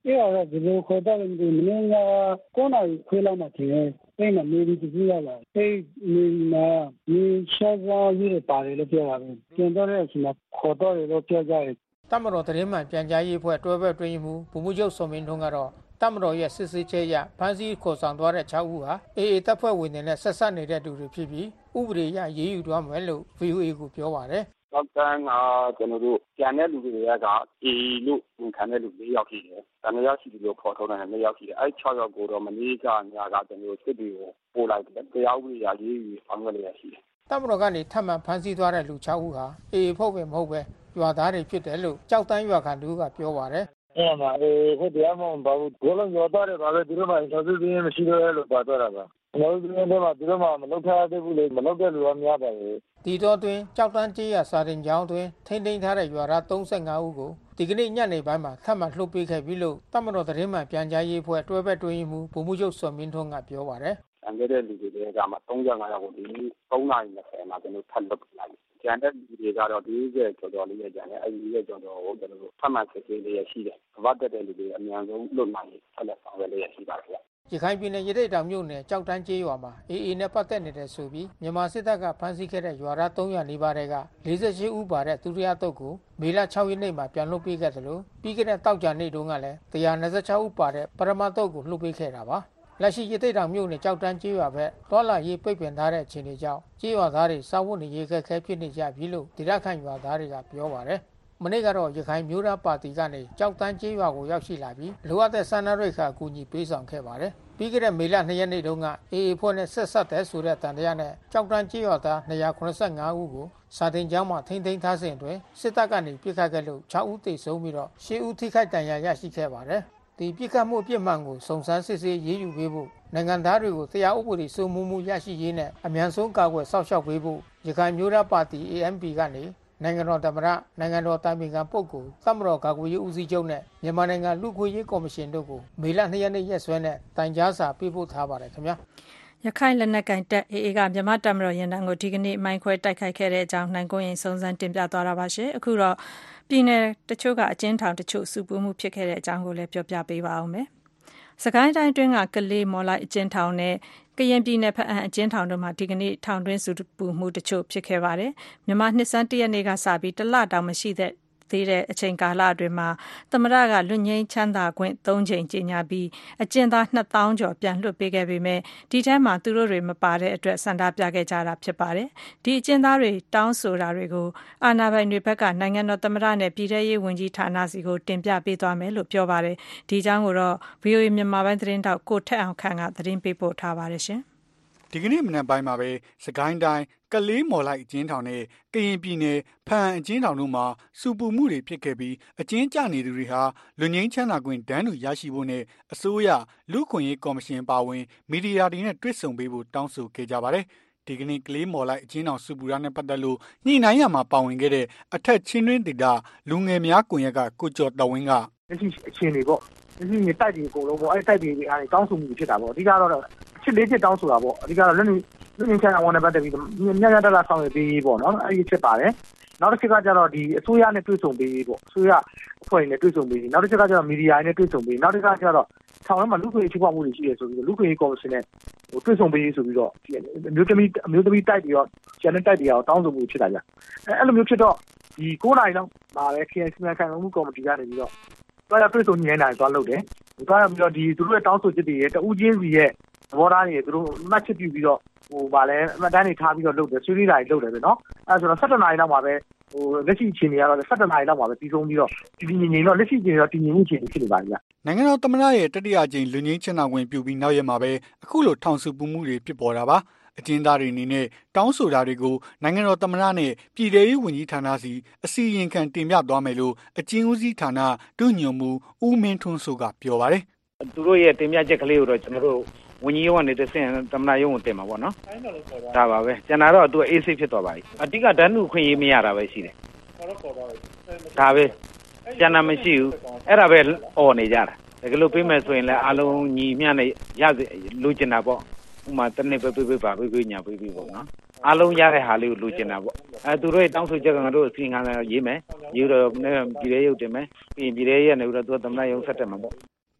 အဲ့ဒါဒီလိုခေါ်တော့ဒီမင်းက9နာရီခွဲလောက်မှထင်တယ်အဲ့မှာနေပြီးကြည့်ရလာအဲ့ဒီမှာဒီရှားရေးပါတယ်လို့ပြောတာပဲပြန်တော့တဲ့အချိန်မှာခေါ်တော့တယ်လို့ပြောကြတယ်တမတော်သတင်းမှန်ပြန်ကြားရေးဖွဲ့တွဲဘက်တွင်မှုဗိုလ်မှူးချုပ်စောမင်းထွန်းကတော့တမတော်ရဲ့စစ်ဆေးချက်အရဖမ်းဆီးခေါ်ဆောင်သွားတဲ့6ဦးဟာAAတပ်ဖွဲ့ဝင်တွေနဲ့ဆက်ဆက်နေတဲ့သူတွေဖြစ်ပြီးဥပဒေအရရေးယူသွားမယ်လို့ VOA ကိုပြောပါတယ်တောက်တန်းကကျွန်တော်တို့ပြန်တဲ့လူတွေကအေးလို့ဝန်ခံတဲ့လူ၄ယောက်ရှိတယ်။ဒါနဲ့ရောက်ရှိတယ်လို့ဖော်ထုတ်တဲ့၂ယောက်ရှိတယ်။အဲ့6ယောက်ကိုတော့မနေ့ကညကကျွန်တော်တို့စစ်တွေကိုပို့လိုက်တယ်။တရားဥပဒေအရေးယူဆောင်ရွက်ရရှိတယ်။တမတော်ကနေထပ်မံဖမ်းဆီးသွားတဲ့လူ6ဦးဟာအေးဖို့ပဲမဟုတ်ပဲရွာသားတွေဖြစ်တယ်လို့ကြောက်တန်းရွာခံသူကပြောပါတယ်။အဲ့မှာဟိုတရားမဘာဘူးဘလုံးရွာသားတွေပါပဲသူတို့မှဆောက်ပြီးရင်းမရှိတော့လို့ပါတော့တာပါ။ကျွန်တော်တို့ဒီနေ့မှသူတို့မှမလုပ်ထားသေးဘူးလေမလုပ်တဲ့လူကများပါလေ။ဒီတော့တွင်ကြောက်တန်းကျေးရစာတင်ကျောင်းတွင်ထိန်းသိမ်းထားတဲ့ရွာသား35ဦးကိုဒီကနေ့ညနေပိုင်းမှာထပ်မံလှုပ်ပေးခဲ့ပြီးလို့တမတော်သတင်းမှန်ပြန်ကြားရေးဖွဲ့တွဲဘက်တွင်မှုဗိုလ်မှူးချုပ်စောမင်းထွန်းကပြောပါတယ်။အန်ခဲ့တဲ့လူတွေကမှ35ယောက်ကိုဒီ3နာရီ20မှာကျွန်တော်ထပ်လုပ်လိုက်။ကျန်တဲ့လူတွေကတော့ဒီရဲ့ကြော်ကြော်လေးရဲ့ကျန်တဲ့အဲဒီရဲ့ကြော်ကြော်ကိုကျွန်တော်တို့ထပ်မံစစ်ဆေးလေးရရှိတယ်။ဘာတက်တဲ့လူတွေအများဆုံးလွတ်နိုင်ဆက်လက်ဆောင်ရွက်လေးရရှိပါတယ်။ရခိုင်ပြည်နယ်ရသေ့တောင်မြို့နယ်ကြောက်တန်းကျေးရွာမှာ AA နဲ့ပတ်သက်နေတဲ့ဆိုပြီးမြန်မာစစ်တပ်ကဖမ်းဆီးခဲ့တဲ့ရွာသား300နီးပါးတွေက48ဦးပါတဲ့သူရတုတ်ကိုမေလ6ရက်နေ့မှာပြန်လွှတ်ပေးခဲ့တယ်လို့ပြီးခဲ့တဲ့တောက်ကြနေ့တုန်းကလည်း126ဦးပါတဲ့ပရမတုတ်ကိုလွှတ်ပေးခဲ့တာပါ။လက်ရှိရသေ့တောင်မြို့နယ်ကြောက်တန်းကျေးရွာဘက်တွာလာရေးပိတ်ပင်ထားတဲ့အခြေအနေကြောင့်ကျေးရွာသားတွေစာဝတ်နေရေးခက်ခဲဖြစ်နေကြပြီလို့ဒေသခံရွာသားတွေကပြောပါတယ်။မနေ့ကတော့ရခိုင်မျိုးသားပါတီကနေကြောက်တန်းကျေးရွာကိုရောက်ရှိလာပြီးလိုအပ်တဲ့စားနပ်ရိက္ခာအကူအညီပေးဆောင်ခဲ့ပါတယ်။ပြီးခဲ့တဲ့မေလ2ရက်နေ့တုန်းက AA ဖွဲ့နဲ့ဆက်ဆက်တဲ့ဆိုတဲ့တန်တရားနဲ့ကြောက်တန်းကျေးရွာသား285ဦးကိုစာတင်ကျောင်းမှာထိန်းသိမ်းထားစဉ်အတွင်းစစ်တပ်ကနေပြစ်ခတ်ခဲ့လို့6ဦးသေဆုံးပြီးတော့10ဦးထိခိုက်ဒဏ်ရာရရှိခဲ့ပါတယ်။ဒီပြစ်ခတ်မှုအပြစ်မှန်ကိုစုံစမ်းစစ်ဆေးရေးယူပေးဖို့နိုင်ငံသားတွေကိုတရားဥပဒေစိုးမိုးမှုရရှိရေးနဲ့အမြန်ဆုံးကာကွယ်စောင့်ရှောက်ပေးဖို့ရခိုင်မျိုးသားပါတီ ANP ကနေနိုင်ငံတော်သမ္မတနိုင်ငံတော်တိုင်ပင်ခံပုဂ္ဂိုလ်သမ္မတော်ကာကွယ်ရေးဦးစီးချုပ်နဲ့မြန်မာနိုင်ငံလူ့ခွင့်ရေးကော်မရှင်တို့ကိုမေလ2ရက်နေ့ရက်စွဲနဲ့တိုင်ကြားစာပေးပို့ထားပါတယ်ခင်ဗျာရခိုင်လက်နက်ကိုင်တပ် AA ကမြန်မာတပ်မတော်ရင်တန်းကိုဒီကနေ့မိုင်းခွဲတိုက်ခိုက်ခဲ့တဲ့အကြောင်းနိုင်ကွန်းရင်စုံစမ်းတင်ပြသွားတာပါရှင်အခုတော့ပြည်နယ်တချို့ကအကျဉ်းထောင်တချို့စုပူမှုဖြစ်ခဲ့တဲ့အကြောင်းကိုလည်းပြောပြပေးပါအောင်မယ်စကိုင်းတိုင်းတွင်းကကလေးမော်လိုက်အကျဉ်းထောင်နဲ့ကရင်ပြည်နယ်ဖအံအကျဉ်းထောင်တို့မှာဒီကနေ့ထောင်တွင်းစုပူမှုတချို့ဖြစ်ခဲ့ပါတယ်မြန်မာနှစ်စန်း1ရက်နေ့ကစပြီးတလတောင်မရှိသေးတဲ့အချိန်ကာလအတွင်းမှာသမရကလွတ်ငြိမ်းချမ်းသာခွင့်3ချိန်ကြေညာပြီးအကျဉ်းသား2000ကျော်ပြန်လွှတ်ပေးခဲ့ပေမဲ့ဒီထဲမှာသူတို့တွေမပါတဲ့အတွက်ဆန္ဒပြခဲ့ကြတာဖြစ်ပါတယ်ဒီအကျဉ်းသားတွေတောင်းဆိုတာတွေကိုအာဏာပိုင်တွေဘက်ကနိုင်ငံတော်သမရနဲ့ပြည်ထရေးဝန်ကြီးဌာနစီကိုတင်ပြပေးသွားမယ်လို့ပြောပါတယ်ဒီအကြောင်းကိုတော့ VOA မြန်မာပိုင်းသတင်းတောက်ကိုထက်အောင်ခန့်ကသတင်းပေးပို့ထားပါတယ်ရှင်ဒီကနေ့မနက်ပိုင်းမှာပဲစကိုင်းတိုင်းကလေးမော်လိုက်အကျဉ်းထောင်နဲ့ကရင်ပြည်နယ်ဖန်အကျဉ်းထောင်တို့မှာစုပူမှုတွေဖြစ်ခဲ့ပြီးအကျဉ်းကျနေသူတွေဟာလူငင်းချမ်းသာခွင့်တန်းတူရရှိဖို့နဲ့အစိုးရလူခွင့်ရေးကော်မရှင်ပါဝင်မီဒီယာတွေနဲ့တွေ့ဆုံပေးဖို့တောင်းဆိုခဲ့ကြပါတယ်ဒီကနေ့ကလေးမော်လိုက်အကျဉ်းထောင်စုပူတာနဲ့ပတ်သက်လို့ညှိနှိုင်းရမှာပါဝင်ခဲ့တဲ့အထက်ချင်းတွင်းဒေသလူငယ်များကွန်ရက်ကကိုကျော်တော်ဝင်းကလက်ရှိအခြေအနေပေါ့လက်ရှိတိုက်တွေအကုန်လုံးပေါ့အဲ့တိုက်တွေအားတောင်းဆိုမှုဖြစ်တာပေါ့အဓိကတော့ချစ်လေးချစ်တောင်းဆိုတာပေါ့အဓိကတော့လွတ်ငင်းချမ်းသာဝန်နဲ့ပတ်သက်ပြီးညံ့တက်လာဆောင်ရွက်ပေးပေါ့နော်အဲ့ဒီဖြစ်ပါတယ်နောက်တစ်ချက်ကကျတော့ဒီအစိုးရနဲ့တွေ့ဆုံပေးပေါ့အစိုးရအဖွဲ့နဲ့တွေ့ဆုံပေးနောက်တစ်ချက်ကကျတော့မီဒီယာနဲ့တွေ့ဆုံပေးနောက်တစ်ချက်ကကျတော့ထောင်ထဲမှာလူ့ခွင့်ရေးချိုးဖောက်မှုတွေရှိတယ်ဆိုပြီးလူ့ခွင့်ရေးကော်မရှင်နဲ့တွေ့ဆုံပေးဆိုပြီးတော့အမျိုးသမီးတိုက်တွေရောကျန်တဲ့တိုက်တွေရောတောင်းဆိုမှုဖြစ်တာကြအဲ့လိုမျိုးဖြစ်တော့ဒီ9နာရီလောက်မှာပဲ KNC စီမံခန့်ခွဲမှုကော်မတီကနေပြီးတော့တွားရတွေ့ဆုံညှိနှိုင်းသွားလုပ်တယ်တွားရပြီးတော့ဒီသူတို့ရဲ့တောင်းဆိုချက်တွေရဲ့တဦးချင်းစီရဲ့သဘောထားတွေသူတို့မှတ်ချက်ပြုပြီးတော့ဗာလဲအမှတ်တမ်းတွေထားပြီးတော့လုပ်တယ်ဆွေးနွေးတာတွေလုပ်တယ်ပဲเนาะအဲဆိုတော့17နာရီလောက်မှာပဲလက်ရှိအခြေအနေကတော့17နာရီလောက်မှာပဲပြီးဆုံးပြီးတော့တည်ငြိမ်တော့လက်ရှိအခြေအနေတော့တည်ငြိမ်မှုအခြေအနေဖြစ်နေပါပြီဗျနိုင်ငံတော်သမ္မတရဲ့တတိယကြိမ်လူငင်းချမ်းသာခွင့်ပြုပြီးနောက်ရက်မှာပဲအခုလိုထောင်စုပူမှုတွေဖြစ်ပေါ်တာပါအကျဉ်းသားတွေအနေနဲ့တောင်းဆိုတာတွေကိုနိုင်ငံတော်သမ္မတနဲ့ပြည်ထရေးဝန်ကြီးဌာနစီအစီရင်ခံတင်ပြသွားမယ်လို့အကျဉ်းဦးစီးဌာနဒုညွှန်မှူးဦးမင်းထွန်းစိုးကပြောပါတယ်သူတို့ရဲ့တင်ပြချက်ကလေးကိုတော့ကျွန်တော်တို့ဝန်ကြီးရုံးကနေတဆင့်သမ္မတရုံးကိုတင်မှာပေါ့နော်ဒါပါပဲကျွန်တော်တော့သူအေးစိတ်ဖြစ်သွားပါပြီအတိကတန်းတူခွင့်ရေးမရတာပဲရှိတယ်ဒါပဲကျွန်တော်မရှိဘူးအဲ့ဒါပဲអော်နေကြတာတကယ်လို့ပေးမယ်ဆိုရင်လည်းအားလုံးညီမျှနဲ့ရလိုချင်တာပေါ့ဥမာတနေ့ပဲပေးပါပေးညာပေးပေါ့နော်အားလုံးရတဲ့ဟာလေးကိုလိုချင်တာပေါ့သူတို့ရဲ့တောင်းဆိုချက်ကငါတို့အစီအငါရေးမယ်ရေးတော့ပြည်ရဲရုပ်တင်မယ်ပြီးရင်ပြည်ရဲရဲ့နေပြီးတော့သူသမ္မတရုံးဆက်တက်မှာပေါ့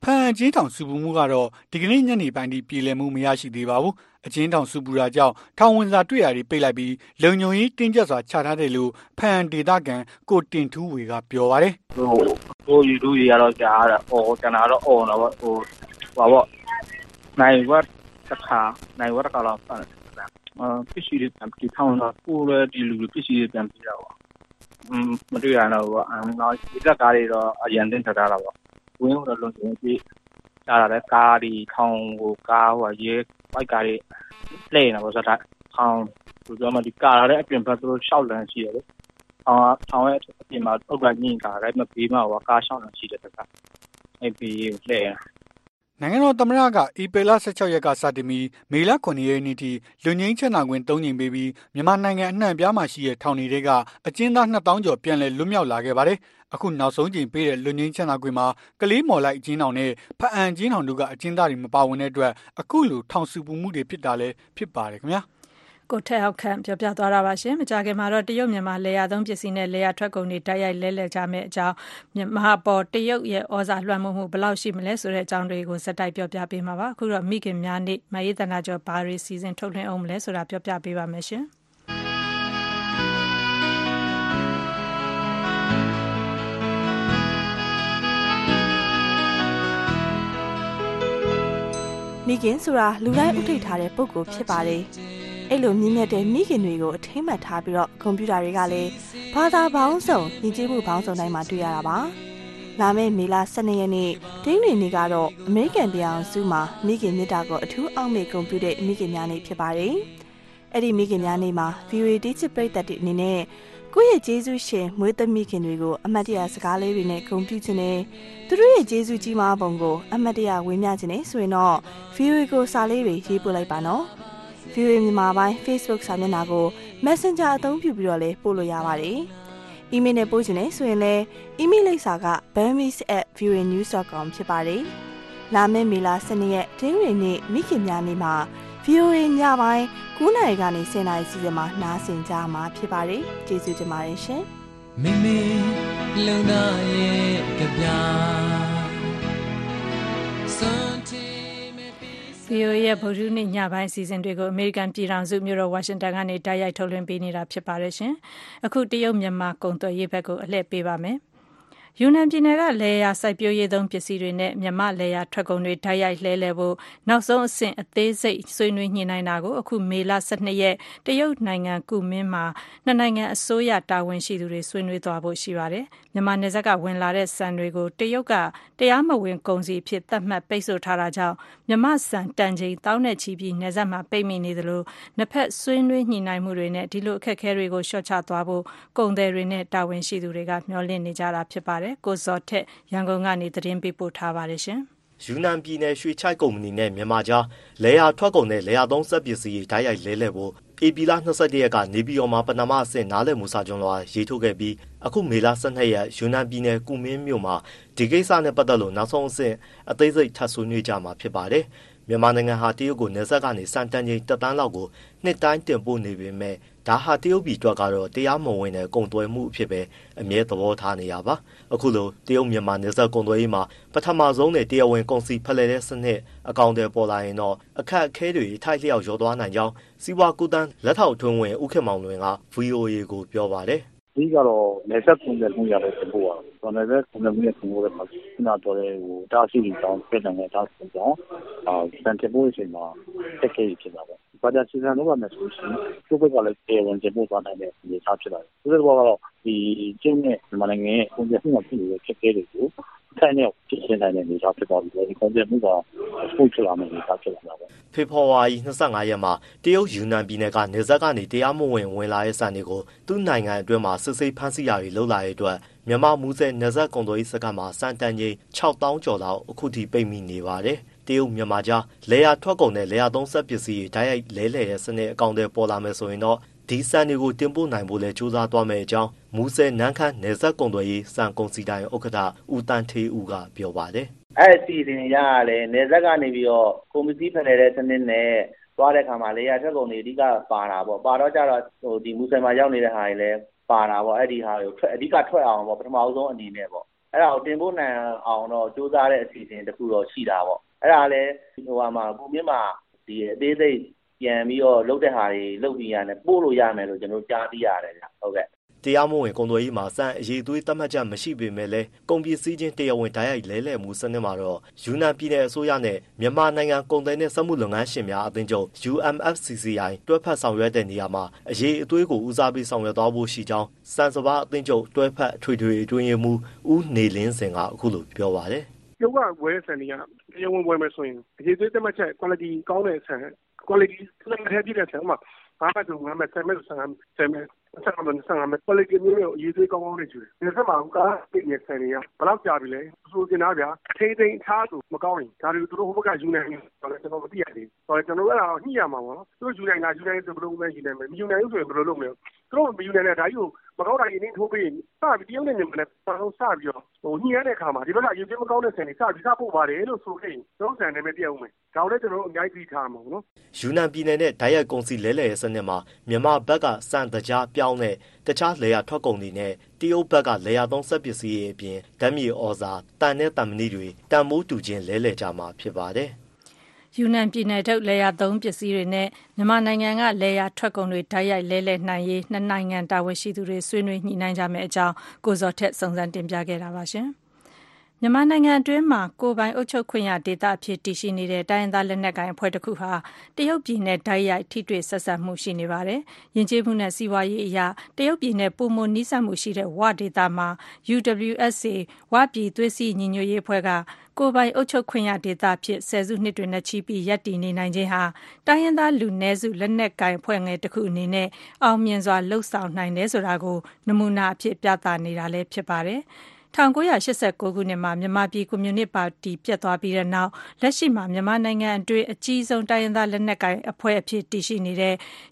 ဖန်အကျဉ်းထောင်စုပူမှုကတော့ဒီကနေ့ညနေပိုင်းထိပြည်လည်မှုမရရှိသေးပါဘူးအကျဉ်းထောင်စုပူတာကြောင့်ထောင်ဝင်စာတွေ့ရတွေပိတ်လိုက်ပြီးလုံခြုံရေးတင်းကျပ်စွာချထားတယ်လို့ဖန်ဒေသခံကိုတင်ထူးဝေကပြောပါတယ်ဟိုယူလို့ရတော့ကြားတာကျွန်တော်တော့အော်တော့ပေါ့နိုင်ဝတ်တစ်ခါလောက်ပါတယ်ပစ္စည်းတွေပြန်ပြီးထောင်းတော့ကိုယ်လည်းဒီလူတွေပစ္စည်းတွေပြန်ပြီးတော့မတွေ့ရတော့ဘူးနောက်ဒီကကားတွေတော့အရင်တင်ထားတာပေါ့ဝင်းတော့လုံးလုံးပြီးကြားရတယ်ကားဒီထောင်းကိုကားဟိုရဲပိုက်ကားတွေလှည့်နေပါဆိုတော့ထောင်းသူပြောမှဒီကားရတဲ့အပြင်ဘက်သူတို့ရှောက်လန်းရှိတယ်လေထောင်းရဲ့အပြင်မှာပုတ်ကညင်ကားလည်းမပြီးမှဟိုကားရှောက်လန်းရှိတယ်တခါအဲ့ပြီးလှည့်နိုင်ငံတော်သမ္မတကဧပြီလ16ရက်ကစတင်ပြီးမေလ9ရက်နေ့ထိလူငင်းချမ်းသာခွင့်3ကြိမ်ပေးပြီးမြန်မာနိုင်ငံအနှံ့အပြားမှာရှိတဲ့ထောင်တွေကအကျဉ်းသား2000ကျော်ပြန်လည်လွတ်မြောက်လာခဲ့ပါတယ်။အခုနောက်ဆုံးကြိမ်ပေးတဲ့လူငင်းချမ်းသာခွင့်မှာကလေးမော်လိုက်အကျဉ်းထောင်နဲ့ဖအံအကျဉ်းထောင်တို့ကအကျဉ်းသားတွေမပါဝင်တဲ့အတွက်အခုလိုထောင်စုပူမှုတွေဖြစ်တာလည်းဖြစ်ပါတယ်ခင်ဗျာ။ကိုထက်အောင်ခန့်ပြောပြသွားတာပါရှင်မကြခင်မှာတော့တရုတ်မြန်မာလေယာသုံးပစ္စည်းနဲ့လေယာထွက်ကုန်တွေတိုက်ရိုက်လဲလှယ်ကြမယ့်အကြောင်းမြန်မာပေါ်တရုတ်ရဲ့ဩဇာလွှမ်းမိုးမှုဘယ်လောက်ရှိမလဲဆိုတဲ့အကြောင်းတွေကိုစက်တိုက်ပြောပြပေးမှာပါအခုတော့မိခင်များနေ့မရေးတနာကျော်ဘာတွေစီစဉ်ထုတ်လွှင့်အောင်မလဲဆိုတာပြောပြပေးပါမယ်ရှင်မိခင်ဆိုတာလူတိုင်းဥထိပ်ထားတဲ့ပုံကိုဖြစ်ပါတယ်အဲ့လိုမြင့်မြတ်တဲ့မိခင်တွေကိုအထိမ့်မှတ်ထားပြီးတော့ကွန်ပျူတာတွေကလည်းဘာသာပေါင်းစုံညီကျေးမှုပေါင်းစုံတိုင်းမှာတွေ့ရတာပါလာမယ့်မေလ12ရက်နေ့ဒိန်းနေနေ့ကတော့အမေရိကန်ပြည်အောင်စုမှာမိခင်မြတ်တာကိုအထူးအောက်မေ့ကွန်ပျူတာမိခင်များနေ့ဖြစ်ပါတယ်အဲ့ဒီမိခင်များနေ့မှာ VOA တိကျပရိသတ်တွေအနေနဲ့ကိုယ့်ရဲ့ကျေးဇူးရှင်မွေးသမိခင်တွေကိုအမတ်တရစကားလေးတွေနဲ့ဂုဏ်ပြုခြင်းနဲ့သူတို့ရဲ့ကျေးဇူးကြီးမားပုံကိုအမတ်တရဝေမျှခြင်းနဲ့ဆိုရင်တော့ VOA ကိုစာလေးတွေရေးပို့လိုက်ပါနော်VOA မြန်မာပိုင်း Facebook စာမျက်နှာကို Messenger အသုံးပြုပြီးတော့လည်းပို့လို့ရပါတယ်။ email နဲ့ပို့ချင်တယ်ဆိုရင်လည်း email လိပ်စာက burmese@voanews.com ဖြစ်ပါတယ်။လာမယ့်မေလ12ရက်ဒိန်းဝင်နေ့မိခင်များနေ့မှာ VOA ညပိုင်း9:00နာရီကနေ10:00နာရီစီစဉ်မှာနားဆင်ကြမှာဖြစ်ပါတယ်။ကျေးဇူးတင်ပါတယ်ရှင်။မိမိလုံသားရဲ့ကြပြ VOA ရဲ့ဗုဒ္ဓနေ့ညပိုင်းစီစဉ်တွေကိုအမေရိကန်ပြည်ထောင်စုမြို့တော်ဝါရှင်တန်ကနေတိုက်ရိုက်ထုတ်လွှင့်ပေးနေတာဖြစ်ပါတယ်ရှင်။အခုတရုတ်မြန်မာကုန်သွယ်ရေးဘက်ကိုအလှည့်ပေးပါမယ်။ယူနန်ပြည်နယ်ကလေယာစိုက်ပျိုးရေးသုံးပစ္စည်းတွေနဲ့မြန်မာလေယာထွက်ကုန်တွေတိုက်ရိုက်လှဲလှယ်ဖို့နောက်ဆုံးအဆင့်အသေးစိတ်ဆွေးနွေးညှိနှိုင်းတာကိုအခုမေလ12ရက်တရုတ်နိုင်ငံကူမင်းမှာနှစ်နိုင်ငံအစိုးရတာဝန်ရှိသူတွေဆွေးနွေးသွားဖို့ရှိပါတယ်။မြန်မာနယ်စပ်ကဝင်လာတဲ့ဆန်တွေကိုတရုတ်ကတရားမဝင်ကုန်စည်အဖြစ်သတ်မှတ်ပိတ်ဆို့ထားတာကြောင့်မြန်မာဆန်တန်ချိန်တောင်းနဲ့ချီပြီးနယ်စပ်မှာပိတ်မိနေသလိုနှစ်ဖက်ဆွေးနွေးညှိနှိုင်းမှုတွေနဲ့ဒီလိုအခက်အခဲတွေကိုလျှော့ချသွားဖို့ကုန်သည်တွေနဲ့တာဝန်ရှိသူတွေကမျှော်လင့်နေကြတာဖြစ်ပါတယ်။ကိုဇော်ထက်ရန်ကုန်ကနေသတင်းပေးပို့ထားပါတယ်ရှင်။ယူနန်ပြည်နယ်ရွှေချိုက်ကုမ္ပဏီနဲ့မြန်မာကြားလေယာထွက်ကုန်နဲ့လေယာသုံးစက်ပစ္စည်းဓာတ်ရိုက်လဲလှယ်ဖို့ဧပြီလ22ရက်ကနေပြည်တော်မှာပဏာမအဆင့်နားလည်မှုစာချုပ်လွှာရေးထုတ်ခဲ့ပြီးအခုမေလ12ရက်ယူနန်ပြည်နယ်ကူမင်းမြို့မှာဒီကိစ္စနဲ့ပတ်သက်လို့နောက်ဆုံးအဆင့်အသေးစိတ်ထပ်ဆွေးနွေးကြမှာဖြစ်ပါတယ်။မြန်မာနိုင်ငံဟာတရုတ်ကိုနယ်စပ်ကနေစံတန်ချိန်1 တန်းလောက်ကိုနှစ်တိုင်းတင်ပို့နေပေမဲ့ဒါဟာတရုတ်ပြည်အတွက်ကတော့တရားမဝင်တဲ့ကုန်သွယ်မှုအဖြစ်ပဲအမြဲသဘောထားနေရပါအခုလိုတရုတ်မြန်မာနယ်စပ်ကုန်သွယ်ရေးမှာပထမဆုံးနဲ့တရားဝင်ကုန်စည်ဖလှယ်တဲ့စနစ်အကောင့်တွေပေါ်လာရင်တော့အခက်အခဲတွေထိုက်လျောက်ရောသွားနိုင်ကြောင်းစီးပွားကူးတန်းလက်ထောက်ထွန်းဝင်ဦးခင်မောင်လွင်က VOA ကိုပြောပါတယ်ဒီကတော့နယ်စပ်ကုန်သွယ်မှုရတဲ့တင်ပို့ရတော့နယ်စပ်ကုန်သွယ်မှုရဲ့တင်ပို့တဲ့မှာခုနတော်တဲ့တားဆီးပြီးတောင်းပြတဲ့တားဆီးကြောင်းစံတင်ပို့ရေးမှာတက်ခဲ့ဖြစ်တာပေါ့ဘာသာစီစဉ်လုပ်ရမယ်ဆိုရင်သူ့ဘက်ကလည်းတရားဝင်တင်ပို့သွားနိုင်တဲ့အနေအထားဖြစ်လာတယ်ဒီလိုကတော့ဒီကျင်းနဲ့မြန်မာနိုင်ငံရဲ့ကုန်သွယ်မှုမှာဖြစ်နေတဲ့ချက်သေးတွေကိုထိုင်နေဖြစ်နေတဲ့အနေအထားဖြစ်သွားပြီဒီကုန်သွယ်မှုကပို့ချလာမယ်အနေအထားဖြစ်လာတာပေါ့ဖေဖော်ဝါရီ25ရက်မှာတရုတ်ယူနန်ပြည်နယ်ကနေစပ်ကနေတရားမဝင်ဝင်လာတဲ့စံတွေကိုသူ့နိုင်ငံအတွင်းမှာစစ်ဆေးဖမ်းဆီးရာတွေလုပ်လာတဲ့အတွက်မြန်မာမူဆယ်နယ်စပ်ကုန်သွယ်ရေးစခန်းမှာစံတန်ချိန်6000ကျော်လောက်အခုထိပိတ်မိနေပါတယ်တရုတ်မြန်မာကြားလေယာထွက်ကုန်နဲ့လေယာသုံးစက်ပစ္စည်းတွေဓာတ်ရိုက်လဲလှယ်တဲ့စနစ်အကောင့်တွေပေါ်လာမယ်ဆိုရင်တော့ဒီစံတွေကိုတင်ပို့နိုင်ဖို့လဲစူးစမ်းသွားမယ်အကြောင်းမူဆယ်နန်းခမ်းနယ်စပ်ကုန်သွယ်ရေးစံကုန်စည်တိုင်းဥက္ကဋ္ဌဦးတန်းထေးဦးကပြောပါတယ်အဲ့ဒီစီစဉ်ရလဲနယ်စပ်ကနေပြီးတော့ကွန်ပျူတာဖလှယ်တဲ့စနစ်နဲ့သွားတဲ့ခါမှာလေယာထွက်ကုန်တွေအဓိကပါတာပေါ့ပါတော့ကြတော့ဒီမူဆယ်မှာရောက်နေတဲ့ဟာတွေလဲပါတာပေါ့အဲ့ဒီဟာကိုအဓိကထွက်အောင်ပေါ့ပထမဆုံးအနေနဲ့ပေါ့အဲ့ဒါကိုတင်ဖို့နိုင်အောင်တော့စူးစမ်းတဲ့အစီအစဉ်တစ်ခုတော့ရှိတာပေါ့အဲ့ဒါလည်းမှာကိုမြင့်မှာဒီအသေးစိတ်ပြန်ပြီးတော့လုပ်တဲ့ဟာတွေလုပ်ပြီးရတယ်ပို့လို့ရမယ်လို့ကျွန်တော်ကြားသိရတယ်ဗျဟုတ်ကဲ့တရားမဝင်ကုန်သွယ်ရေးမှာစံအရေးသွေးသတ်မှတ်ချက်မရှိပေမဲ့လည်းကုန်ပစ္စည်းချင်းတရားဝင်ဓာတ်ရိုက်လဲလှယ်မှုစနစ်မှာတော့ယူနန်ပြည်နယ်အစိုးရနဲ့မြန်မာနိုင်ငံကုန်သည်နဲ့စက်မှုလုပ်ငန်းရှင်များအသင်းချုပ် UMFCCI တွဲဖက်ဆောင်ရွက်တဲ့နေရာမှာအရေးအသွေးကိုဦးစားပေးဆောင်ရွက်သွားဖို့ရှိကြောင်းစံစဘာအသင်းချုပ်တွဲဖက်ထွေထွေအတွင်းရေးမှူးဦးနေလင်းစင်ကအခုလိုပြောပါတယ်။ရုပ်ကဝယ်ဆန်နေရတရားဝင်ဝယ်မယ်ဆိုရင်အရေးသွေးသတ်မှတ်ချက် quality ကောင်းတဲ့ဆန် quality လက်မထည့်ပြတဲ့ဆန်မှာဘာမှဆိုငါမဲ့ဆန်မဲ့ဆန်မဲ့ဆက်မှန်းဆန်မဲ့ quality မျိုးကိုအရေးသွေးကောင်းကောင်းနဲ့ကျူတယ်ဒီဆက်မှာကပြည့်နေဆန်နေရဘယ်တော့ကြာပြီလဲဆိုကျင်သားဗျာထိသိန်းထားသူမကောင်းရင်ဒါတွေသူတို့ဟိုဘက်ကယူနိုင်တယ်ဆိုတော့ကျွန်တော်မသိရသေးဘူးကျွန်တော်အဲ့ဒါညှိရမှာပေါ့နော်သူတို့ယူနိုင်တာယူနိုင်တယ်ဘယ်လိုမှယူနိုင်မယ်မယူနိုင်ဘူးဆိုရင်ဘယ်လိုလုပ်မလဲသူတို့မယူနိုင်တဲ့ဒါကြီးကိုမကောင်းတာရင်းနှီးထိုးပြီးစပြီးတရုတ်နဲ့မြန်မာနဲ့ပတ်လုံးစပြီးတော့ညှိရတဲ့အခါမှာဒီဘက်ကယူခြင်းမကောင်းတဲ့ဆန်တွေစပြီးစပို့ပါတယ်လို့ဆိုခဲ့ရင်ကျွန်တော်ဆန်နေမဲ့ပြအောင်မယ်ဒါလည်းကျွန်တော်အများကြီးသိထားမှာပေါ့နော်ယူနန်ပြည်နယ်နဲ့ဓာတ်ရိုက်ကုန်စည်လဲလှယ်ရေးစနစ်မှာမြန်မာဘက်ကစံတကြားပြောင်းတဲ့တခြားလေယာထွက်ကုန်တွေနဲ့တရုတ်ဘက်ကလေယာသုံးစက်ပစ္စည်းတွေအပြင်ဓာတ်မြေဩဇာတန်နဲ့တန်မဏိတွေတန်မိုးတူချင်းလဲလှယ်ကြမှာဖြစ်ပါတယ်ယူနန်ပြည်နယ်ထုတ်လေယာသုံးပစ္စည်းတွေနဲ့မြန်မာနိုင်ငံကလေယာထွက်ကုန်တွေဓာတ်ရိုက်လဲလှယ်နိုင်ရေးနှစ်နိုင်ငံတာဝန်ရှိသူတွေဆွေးနွေးညှိနှိုင်းကြမယ့်အကြောင်းကိုဇော်ထက်စုံစမ်းတင်ပြခဲ့တာပါရှင်မြန်မာနိုင်ငံအတွင်းမှာကိုယ်ပိုင်အုပ်ချုပ်ခွင့်ရဒေသအဖြစ်တည်ရှိနေတဲ့တိုင်းရင်းသားလက်နက်ကိုင်အဖွဲ့တစ်ခုဟာတရုတ်ပြည်နဲ့ဓာတ်ရိုက်ထိတွေ့ဆက်ဆံမှုရှိနေပါတယ်။ယဉ်ကျေးမှုနဲ့စီးပွားရေးအရာတရုတ်ပြည်နဲ့ပုံမနီးစပ်မှုရှိတဲ့ဝဒေသမှာ UWSA ဝပြည်သွေးစည်းညီညွတ်ရေးအဖွဲ့ကကိုယ်ပိုင်အုပ်ချုပ်ခွင့်ရဒေသဖြစ်ဆယ်စုနှစ်တွေနဲ့ချီပြီးရပ်တည်နေနိုင်ခြင်းဟာတိုင်းရင်းသားလူနည်းစုလက်နက်ကိုင်အဖွဲ့ငယ်တစ်ခုအနေနဲ့အောင်မြင်စွာလှုပ်ဆောင်နိုင်တယ်ဆိုတာကိုနမူနာအဖြစ်ပြသနေတာလည်းဖြစ်ပါတယ်။1989ခုနှစ်မှာမြန်မာပြည်ကွန်မြူနစ်ပါတီပြတ်သွားပြီးတဲ့နောက်လက်ရှိမှာမြန်မာနိုင်ငံအတွင်းအကြီးဆုံးတိုင်းရင်းသားလက်နက်ကိုင်အဖွဲ့အဖြစ်တည်ရှိနေတဲ့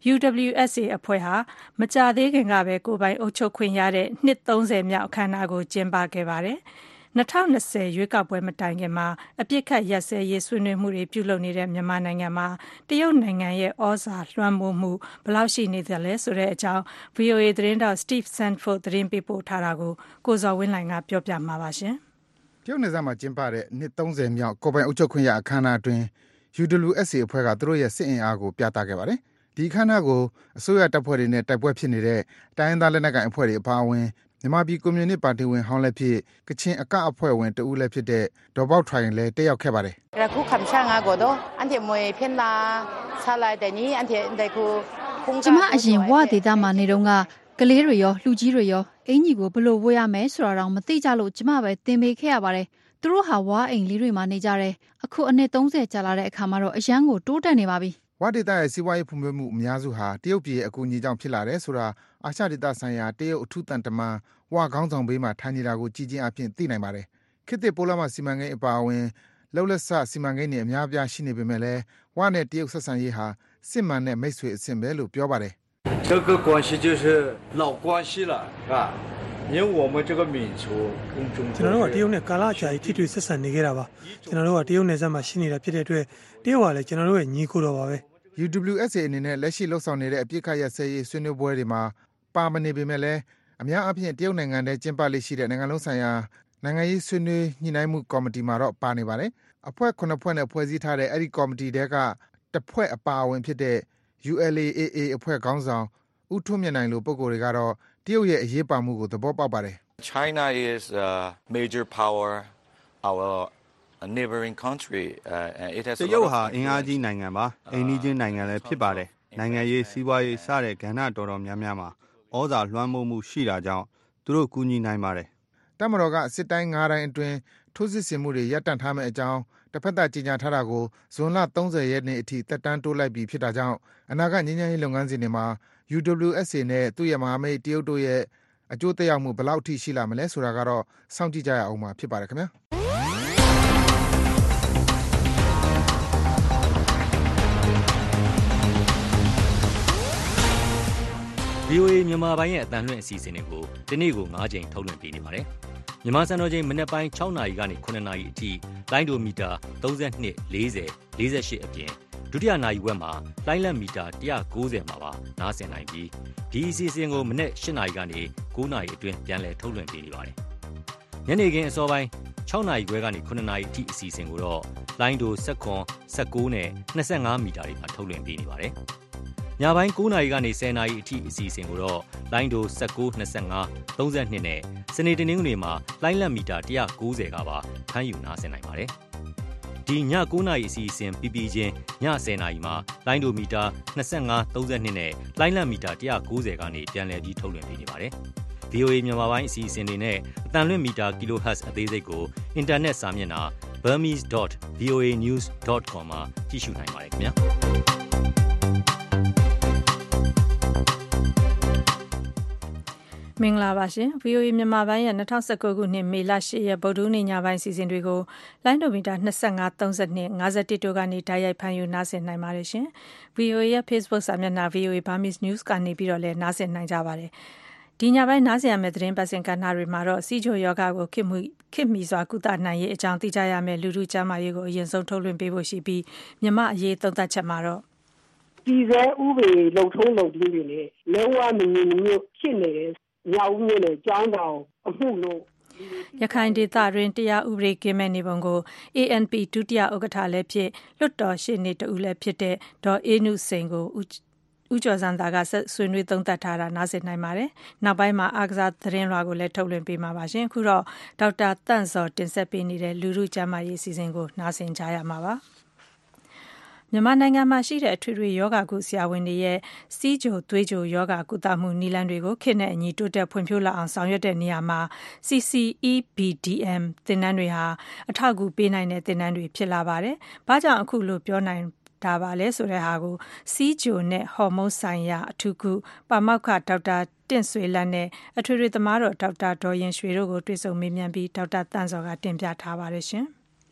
UWSA အဖွဲ့ဟာမကြာသေးခင်ကပဲကိုယ်ပိုင်အုပ်ချုပ်ခွင့်ရတဲ့နှစ်30မြောက်အခမ်းအနားကိုကျင်းပခဲ့ပါတယ်။2020ရွေးကောက်ပွဲမတိုင်ခင်မှာအပြစ်ခတ်ရက်စဲရေးဆွေးနွေးမှုတွေပြုလုပ်နေတဲ့မြန်မာနိုင်ငံမှာတရုတ်နိုင်ငံရဲ့ဩဇာလွှမ်းမိုးမှုဘယ်လောက်ရှိနေသလဲဆိုတဲ့အကြောင်း VOA သတင်းတောက် Steve Sandford သတင်းပေးပို့ထားတာကိုကိုဇော်ဝင်းလှိုင်ကပြောပြမှာပါရှင်။တရုတ်နယ်စပ်မှာကျင်းပတဲ့နှစ်30မြောက်ကိုယ်ပိုင်အုပ်ချုပ်ခွင့်ရအခမ်းအနားအတွင်း UWSA အဖွဲ့ကသူတို့ရဲ့စစ်အင်အားကိုပြသခဲ့ပါတယ်။ဒီအခမ်းအနားကိုအစိုးရတပ်ဖွဲ့တွေနဲ့တိုက်ပွဲဖြစ်နေတဲ့တိုင်းရင်းသားလက်နက်ကိုင်အဖွဲ့တွေအပါအဝင်မြန်မာပြည်ကွန်မြူနစ်ပါတီဝင်ဟောင်းလည်းဖြစ်ကချင်အကအဖွဲ့ဝင်တဦးလည်းဖြစ်တဲ့ဒေါ်ပေါက်ထွိုင်လည်းတက်ရောက်ခဲ့ပါတယ်။အခုခမ်ချငါကိုတော့အန်တီမွေဖင်လာဆာလိုက်တဲ့နီအန်တီတဲ့ကိုကျမအရင်ဝဒေသမှာနေတော့ကလေးတွေရောလူကြီးတွေရောအင်ကြီးကိုဘလို့ဝေးရမယ်ဆိုတာတော့မသိကြလို့ကျမပဲသင်ပေးခဲ့ရပါတယ်။သူတို့ဟာဝါအိမ်လေးတွေမှာနေကြတယ်။အခုအနှစ်30ကြာလာတဲ့အခါမှာတော့အရန်ကိုတိုးတက်နေပါပြီ။ဝဒေသရဲ့စီးပွားရေးဖွံ့ဖြိုးမှုအများစုဟာတရုတ်ပြည်ရဲ့အကူအညီကြောင့်ဖြစ်လာတယ်ဆိုတာအာရှဒေသဆိုင်ရာတရုတ်အထူးတန်တမန်ဝခေါင်းဆောင်ဘေးမှာထိုင်နေတာကိုကြည်ချင်းအဖြစ်သိနိုင်ပါတယ်။ခေတ်သစ်ပိုးလမ်းမစီမံကိန်းအပါအဝင်လောက်လက်ဆစီမံကိန်းတွေအများအပြားရှိနေပေမဲ့လည်းဝနဲ့တရုတ်ဆက်ဆံရေးဟာစစ်မှန်တဲ့မိတ်ဆွေအဆင့်ပဲလို့ပြောပါတယ်။这个关系就是老关系了，啊。因为我们这个民族跟中国ကျွန်တော်တို့ကတရုတ်နဲ့ကာလကြာကြီးထိတွေ့ဆက်ဆံနေခဲ့တာပါကျွန်တော်တို့ကတရုတ်နယ်စပ်မှာရှိနေတာဖြစ်တဲ့အတွက်တရုတ်ကလည်းကျွန်တော်တို့ရဲ့ညီကိုတော်ပါပဲ UWSA အနေနဲ့လက်ရှိလှုပ်ဆောင်နေတဲ့အပြစ်ခတ်ရဆဲရေးဆွေးနွေးပွဲတွေမှာပါမနေပေမဲ့လည်းအများအပြားတရုတ်နိုင်ငံထဲကျင်းပလေ့ရှိတဲ့နိုင်ငံလုံးဆိုင်ရာနိုင်ငံရေးဆွေးနွေးညှိနှိုင်းမှုကော်မတီမှာတော့ပါနေပါတယ်အဖွဲ့9ဖွဲ့နဲ့ဖွဲ့စည်းထားတဲ့အဲ့ဒီကော်မတီတဲကတစ်ဖွဲ့အပါအဝင်ဖြစ်တဲ့ ULAAA အဖွဲ့ခေါင်းဆောင်ဦးထွန်းမြင့်နိုင်လိုပုဂ္ဂိုလ်တွေကတော့တရုတ်ရဲ့အရေးပါမှုကိုသဘောပေါက်ပါတယ် China is a major power our neighboring country and it has တရုတ်ဟာအင်အားကြီးနိုင်ငံပါအိမ်နီးချင်းနိုင်ငံလည်းဖြစ်ပါတယ်နိုင်ငံရေးစီးပွားရေးစတဲ့ကဏ္ဍတော်တော်များများမှာဩဇာလွှမ်းမိုးမှုရှိတာကြောင့်သူတို့ကူညီနိုင်ပါတယ်တပ်မတော်ကစစ်တိုင်း9တိုင်းအတွင်းထိုးစစ်ဆင်မှုတွေရပ်တန့်ထားမယ့်အကြောင်းတစ်ဖက်သက်ကြီးညာထားတာကိုဇွန်လ30ရက်နေ့အထိတက်တန်းတိုးလိုက်ပြီးဖြစ်တာကြောင့်အနာဂတ်ငြိမ်းချမ်းရေးလုပ်ငန်းစဉ်တွေမှာ UWSA နဲ့သူ့ရဲ့မဟာမိတ်တရုတ်တို့ရဲ့အကျိုးသက်ရောက်မှုဘယ်လောက်ထိရှိလာမလဲဆိုတာကတော့စောင့်ကြည့်ကြရအောင်မှာဖြစ်ပါတယ်ခင်ဗျာ VOA မြန်မာပိုင်းရဲ့အသံလွှင့်အစီအစဉ်တွေကိုဒီနေ့ကို9ချိန်ထုတ်လွှင့်ပေးနေပါတယ်။မြန်မာစံတော်ချိန်မနက်ပိုင်း6နာရီကနေ9နာရီအထိလိုင်းဒိုမီတာ32 40 48အပြင်ဒုတိယနာရီဝက်မှာလိုင်းလက်မီတာ190မှာပါနားဆင်နိုင်ပြီးဒီအစီအစဉ်ကိုမနက်8နာရီကနေ9နာရီအတွင်းပြန်လည်ထုတ်လွှင့်ပေးနေပါတယ်။ညနေခင်းအစောပိုင်း6နာရီခွဲကနေ9နာရီအထိအစီအစဉ်ကိုတော့လိုင်းဒို16 19နဲ့25မီတာတွေမှာထုတ်လွှင့်ပေးနေပါတယ်။ညပိုင်း9နာရီကနေ10နာရီအထိအစီအစဉ်ကိုတော့လိုင်းဒို19 25 32နဲ့စနေတနင်္ဂနွေမှာလိုင်းလက်မီတာ190ကပါဖမ်းယူနားဆင်နိုင်ပါတယ်။ဒီည9နာရီအစီအစဉ်ပြီးပြီးချင်းည10နာရီမှာလိုင်းဒိုမီတာ25 32နဲ့လိုင်းလက်မီတာ190ကနေပြန်လည်ပြီးထုတ်လွှင့်ပေးနေပါတယ်။ VOA မြန်မာပိုင်းအစီအစဉ်တွေနဲ့အတန်လွင့်မီတာ kHz အသေးစိတ်ကိုအင်တာနက်စာမျက်နှာ burmese.voanews.com မှာကြည့်ရှုနိုင်ပါတယ်ခင်ဗျာမင်္ဂလာပါရှင် VOA မြန်မာပိုင်းရဲ့2019ခုနှစ်မေလ10ရက်ဗုဒ္ဓနေ့ညပိုင်းစီစဉ်တွေကိုလိုင်းဒိုမီတာ25 32 51တို့ကနေတိုက်ရိုက်ဖမ်းယူနားဆင်နိုင်ပါတယ်ရှင် VOA ရဲ့ Facebook စာမျက်နှာ VOA Burmese News ကနေပြီးတော့လည်းနားဆင်နိုင်ကြပါတယ်ဒီညပိုင်းနားဆင်ရမယ့်သတင်းပတ်စင်ကဏ္ဍတွေမှာတော့စီးချိုယောဂကိုခေတ်မီစွာကုသနိုင်ရေးအကြောင်းသိကြရမယ့်လူထုကျန်းမာရေးကိုအရင်ဆုံးထုတ်လွှင့်ပေးဖို့ရှိပြီးမြန်မာအရေးသုံးသပ်ချက်မှာတော့ဒီစဲဥပဒေလုံထုံးလုံထင်းတွေနဲ့လောကမငြင်းမျိုးဖြစ်နေတဲ့ညောင်မျိုးနဲ့ကျောင်းတောင်အမှုလို့ရခိုင်ဒေသတွင်တရားဥပဒေကင်းမဲ့နေပုံကို ANP ဒုတိယဥက္ကဋ္ဌလည်းဖြစ်လွှတ်တော်ရှေ့နေတဦးလည်းဖြစ်တဲ့ဒေါ်အေးနုစိန်ကိုဦးကျော်စံသာကဆွေးနွေးသုံးသပ်ထားတာနားဆင်နိုင်ပါတယ်။နောက်ပိုင်းမှာအားကစားသတင်းလွှာကိုလည်းထုတ်လွှင့်ပေးမှာပါရှင်။အခုတော့ဒေါက်တာတန့်စောတင်ဆက်ပေးနေတဲ့လူထုကျန်းမာရေးအစီအစဉ်ကိုနားဆင်ကြရမှာပါ။မြန်မာနိုင်ငံမှာရှိတဲ့အထွေထွေယောဂကုဆရာဝန်တွေရဲ့စီးချိုသွေးချိုယောဂကုသမှုနည်းလမ်းတွေကိုခေတ်နဲ့အညီတိုးတက်ဖွံ့ဖြိုးလာအောင်ဆောင်ရွက်တဲ့နေရာမှာ CCEBDM သင်တန်းတွေဟာအထောက်အကူပေးနိုင်တဲ့သင်တန်းတွေဖြစ်လာပါတယ်။ဘာကြောင့်အခုလိုပြောနိုင်ဒါပါလဲဆိုတဲ့ဟာကိုစီးချိုနဲ့ဟော်မုန်းဆိုင်ရာအထူးကုပါမောက္ခဒေါက်တာတင့်ဆွေလတ်နဲ့အထွေထွေသမားတော်ဒေါက်တာဒေါ်ရင်ရွှေတို့ကိုတွေ့ဆုံမေးမြန်းပြီးဒေါက်တာတန့်စောကတင်ပြထားပါတယ်ရှင်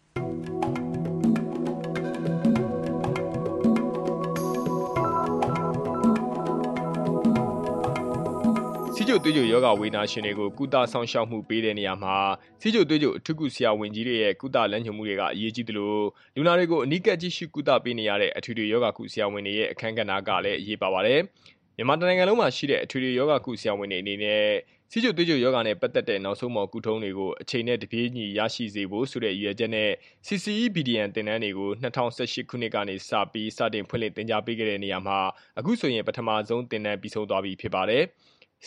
စီးချိုသွေးချိုယောဂဝေဒနာရှင်တွေကိုကုသဆောင်ရှောက်မှုပေးတဲ့နေရာမှာစီးချိုသွေးချိုအထူးကုဆရာဝန်ကြီးတွေရဲ့ကုသလမ်းညွှန်မှုတွေကအရေးကြီးသလိုလူနာတွေကိုအနီးကပ်ကြည့်ရှုကုသပေးနေရတဲ့အထွေထွေယောဂကုဆရာဝန်တွေရဲ့အခမ်းကဏ္ဍကလည်းအရေးပါပါတယ်။မြန်မာနိုင်ငံလုံးမှာရှိတဲ့အထွေထွေယောဂကုဆရာဝန်တွေအနေနဲ့စီးချိုသွေးချိုယောဂနဲ့ပတ်သက်တဲ့နောက်ဆုံးမော်ကုထုံးတွေကိုအချိန်နဲ့တပြေးညီရရှိစေဖို့ဆိုတဲ့ရည်ရွယ်ချက်နဲ့ CCEBDM သင်တန်းတွေကို2018ခုနှစ်ကနေစပြီးစတင်ဖွင့်လှစ်သင်ကြားပေးခဲ့တဲ့နေရာမှာအခုဆိုရင်ပထမဆုံးသင်တန်းပြီးဆုံးသွားပြီဖြစ်ပါတယ်။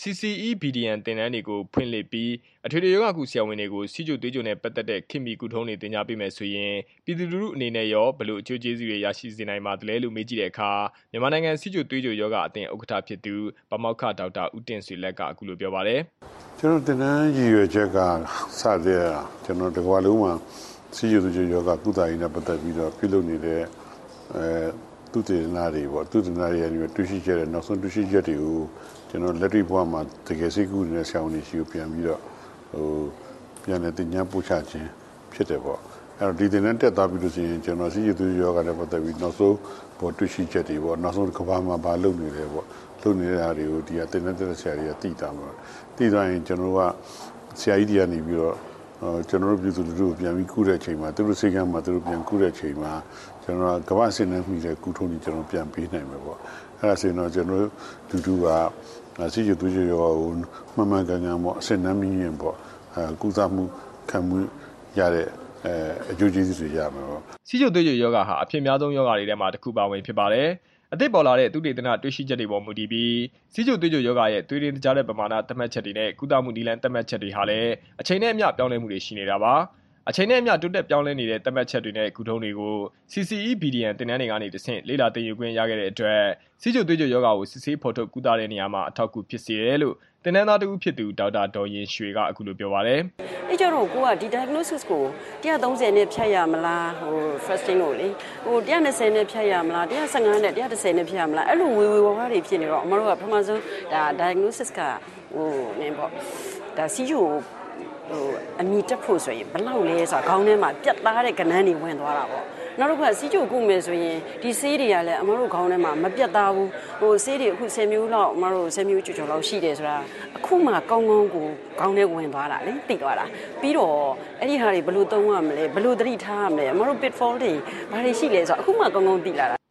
CCEBDM သင်တန်းတွေကိုဖွင့်လှစ်ပြီးအထွေထွေယောဂကုဆရာဝန်တွေကိုစီးချိုသွေးချိုနဲ့ပတ်သက်တဲ့ခေတ်မီကုထုံးတွေသင်ကြားပေးမယ်ဆိုရင်ပြည်သူလူထုအနေနဲ့ရောဘယ်လိုအကျိုးကျေးဇူးတွေရရှိစေနိုင်မှာလဲလို့မေးကြည့်တဲ့အခါမြန်မာနိုင်ငံစီးချိုသွေးချိုယောဂအသင်းဥက္ကဋ္ဌဖြစ်သူပါမောက္ခဒေါက်တာဦးတင်ဆွေလက်ကအခုလိုပြောပါတယ်။ကျွန်တော်သင်တန်းရည်ရွယ်ချက်ကစတဲ့ကျွန်တော်တကွာလုံးမှာစီးချိုသွေးချိုယောဂကုသရေးနဲ့ပတ်သက်ပြီးတော့ပြုလုပ်နေတဲ့သုတေသနတွေပေါ့သုတေသနတွေရဲ့တွေ့ရှိချက်တဲ့နောက်ဆုံးတွေ့ရှိချက်တွေကိုကျွန်တော်လက်တွေ့ဘဝမှာတကယ်စိတ်ကူးနေတဲ့ဆရာဝန်တွေရှိကိုပြန်ပြီးတော့ပြန်လည်သင်ကြားပို့ချခြင်းဖြစ်တယ်ပေါ့အဲ့တော့ဒီသင်တန်းတက်သွားပြီးလို့ရှိရင်ကျွန်တော်စီးရီသွေးယောဂနဲ့ပတ်သက်ပြီးနောက်ဆုံးပေါ်တွေ့ရှိချက်တွေပေါ့နောက်ဆုံးကမ္ဘာမှာဘာလုပ်နေလဲပေါ့လုပ်နေတာတွေကိုဒီကသင်တန်းတက်ဆရာတွေကသိတာမှာသိသွားရင်ကျွန်တော်ကဆရာကြီးတွေကနေပြီးတော့ကျွန်တော်တို့ပြည်သူလူထုကိုပြန်ပြီးကူးတဲ့အချိန်မှာသူတို့စိတ်ကမ်းမှာသူတို့ပြန်ကူးတဲ့အချိန်မှာကျွန်တော်ကကမ္ဘာ့စင်နှန်းမိတဲ့ကူထုံးကြီးကျွန်တော်ပြန်ပေးနိုင်မှာပေါ့အဲ့ဒါဆိုရင်တော့ကျွန်တော်လူထုကစီးကျသွေးကြောကိုမှန်မှန်ကန်ကန်ပေါ့အစင်နှမ်းမိရင်ပေါ့ကုသမှုခံမှုရတဲ့အကျိုးကျေးဇူးတွေရမှာပေါ့စီးကျသွေးကြောယောဂဟာအဖြစ်များဆုံးယောဂတွေထဲမှာတစ်ခုပါဝင်ဖြစ်ပါတယ်အသစ်ပေါ်လာတဲ့သုတေသနတွေ့ရှိချက်တွေပေါ်မူတည်ပြီးစီးချိုသွေးချိုယောဂရဲ့သွေးရင်းကြားတဲ့ပမာဏသတ်မှတ်ချက်တွေနဲ့ကုသမှုနည်းလမ်းသတ်မှတ်ချက်တွေဟာလည်းအချိန်နဲ့အမျှပြောင်းလဲမှုတွေရှိနေတာပါအချိန်နဲ့အမျှတိုးတက်ပြောင်းလဲနေတဲ့သတ်မှတ်ချက်တွေနဲ့ကုထုံးတွေကို CCEBDM သင်တန်းတွေကနေတဆင့်လေ့လာသင်ယူခွင့်ရခဲ့တဲ့အတွက်စီးချိုသွေးချိုယောဂကိုစစ်ဆေးဖော်ထုတ်ကုသတဲ့နေရာမှာအထောက်အကူဖြစ်စေတယ်လို့သင်တန်းသားတဦးဖြစ်သူဒေါက်တာဒေါ်ရင်ရွှေကအခုလိုပြောပါတယ်။အဲ့ကြတော့ကိုကဒီ diagnosis ကို130နဲ့ဖြတ်ရမလားfasting ကိုလေ120နဲ့ဖြတ်ရမလား115နဲ့110နဲ့ဖြတ်ရမလားအဲ့လိုဝေဝါးတွေဖြစ်နေတော့အမတို့ကပထမဆုံးဒါ diagnosis ကနင်းပေါ့ဒါစီးချိုအမီတက်ဖို့ဆိုရင်ဘလောက်လဲဆိုတာခေါင်းထဲမှာပြတ်သားတဲ့ကဏ္ဍတွေဝင်သွားတာပေါ့နောက်တစ်ခါစီးချိုကုမယ်ဆိုရင်ဒီဆေးတွေကလည်းအမတို့ခေါင်းထဲမှာမပြတ်သားဘူးဆေးတွေအခု10မျိုးလောက်အမတို့10မျိုးကျော်လောက်ရှိတယ်ဆိုတာအခုမှကောင်းကောင်းကိုခေါင်းထဲဝင်သွားတာလေသိသွားတာပြီးတော့အဲ့ဒီဟာတွေဘယ်လိုသုံးရမလဲဘယ်လိုသတိထားရမလဲအမတို့ pitfall တွေဘာတွေရှိလဲဆိုတော့အခုမှကောင်းကောင်းသိလာတာ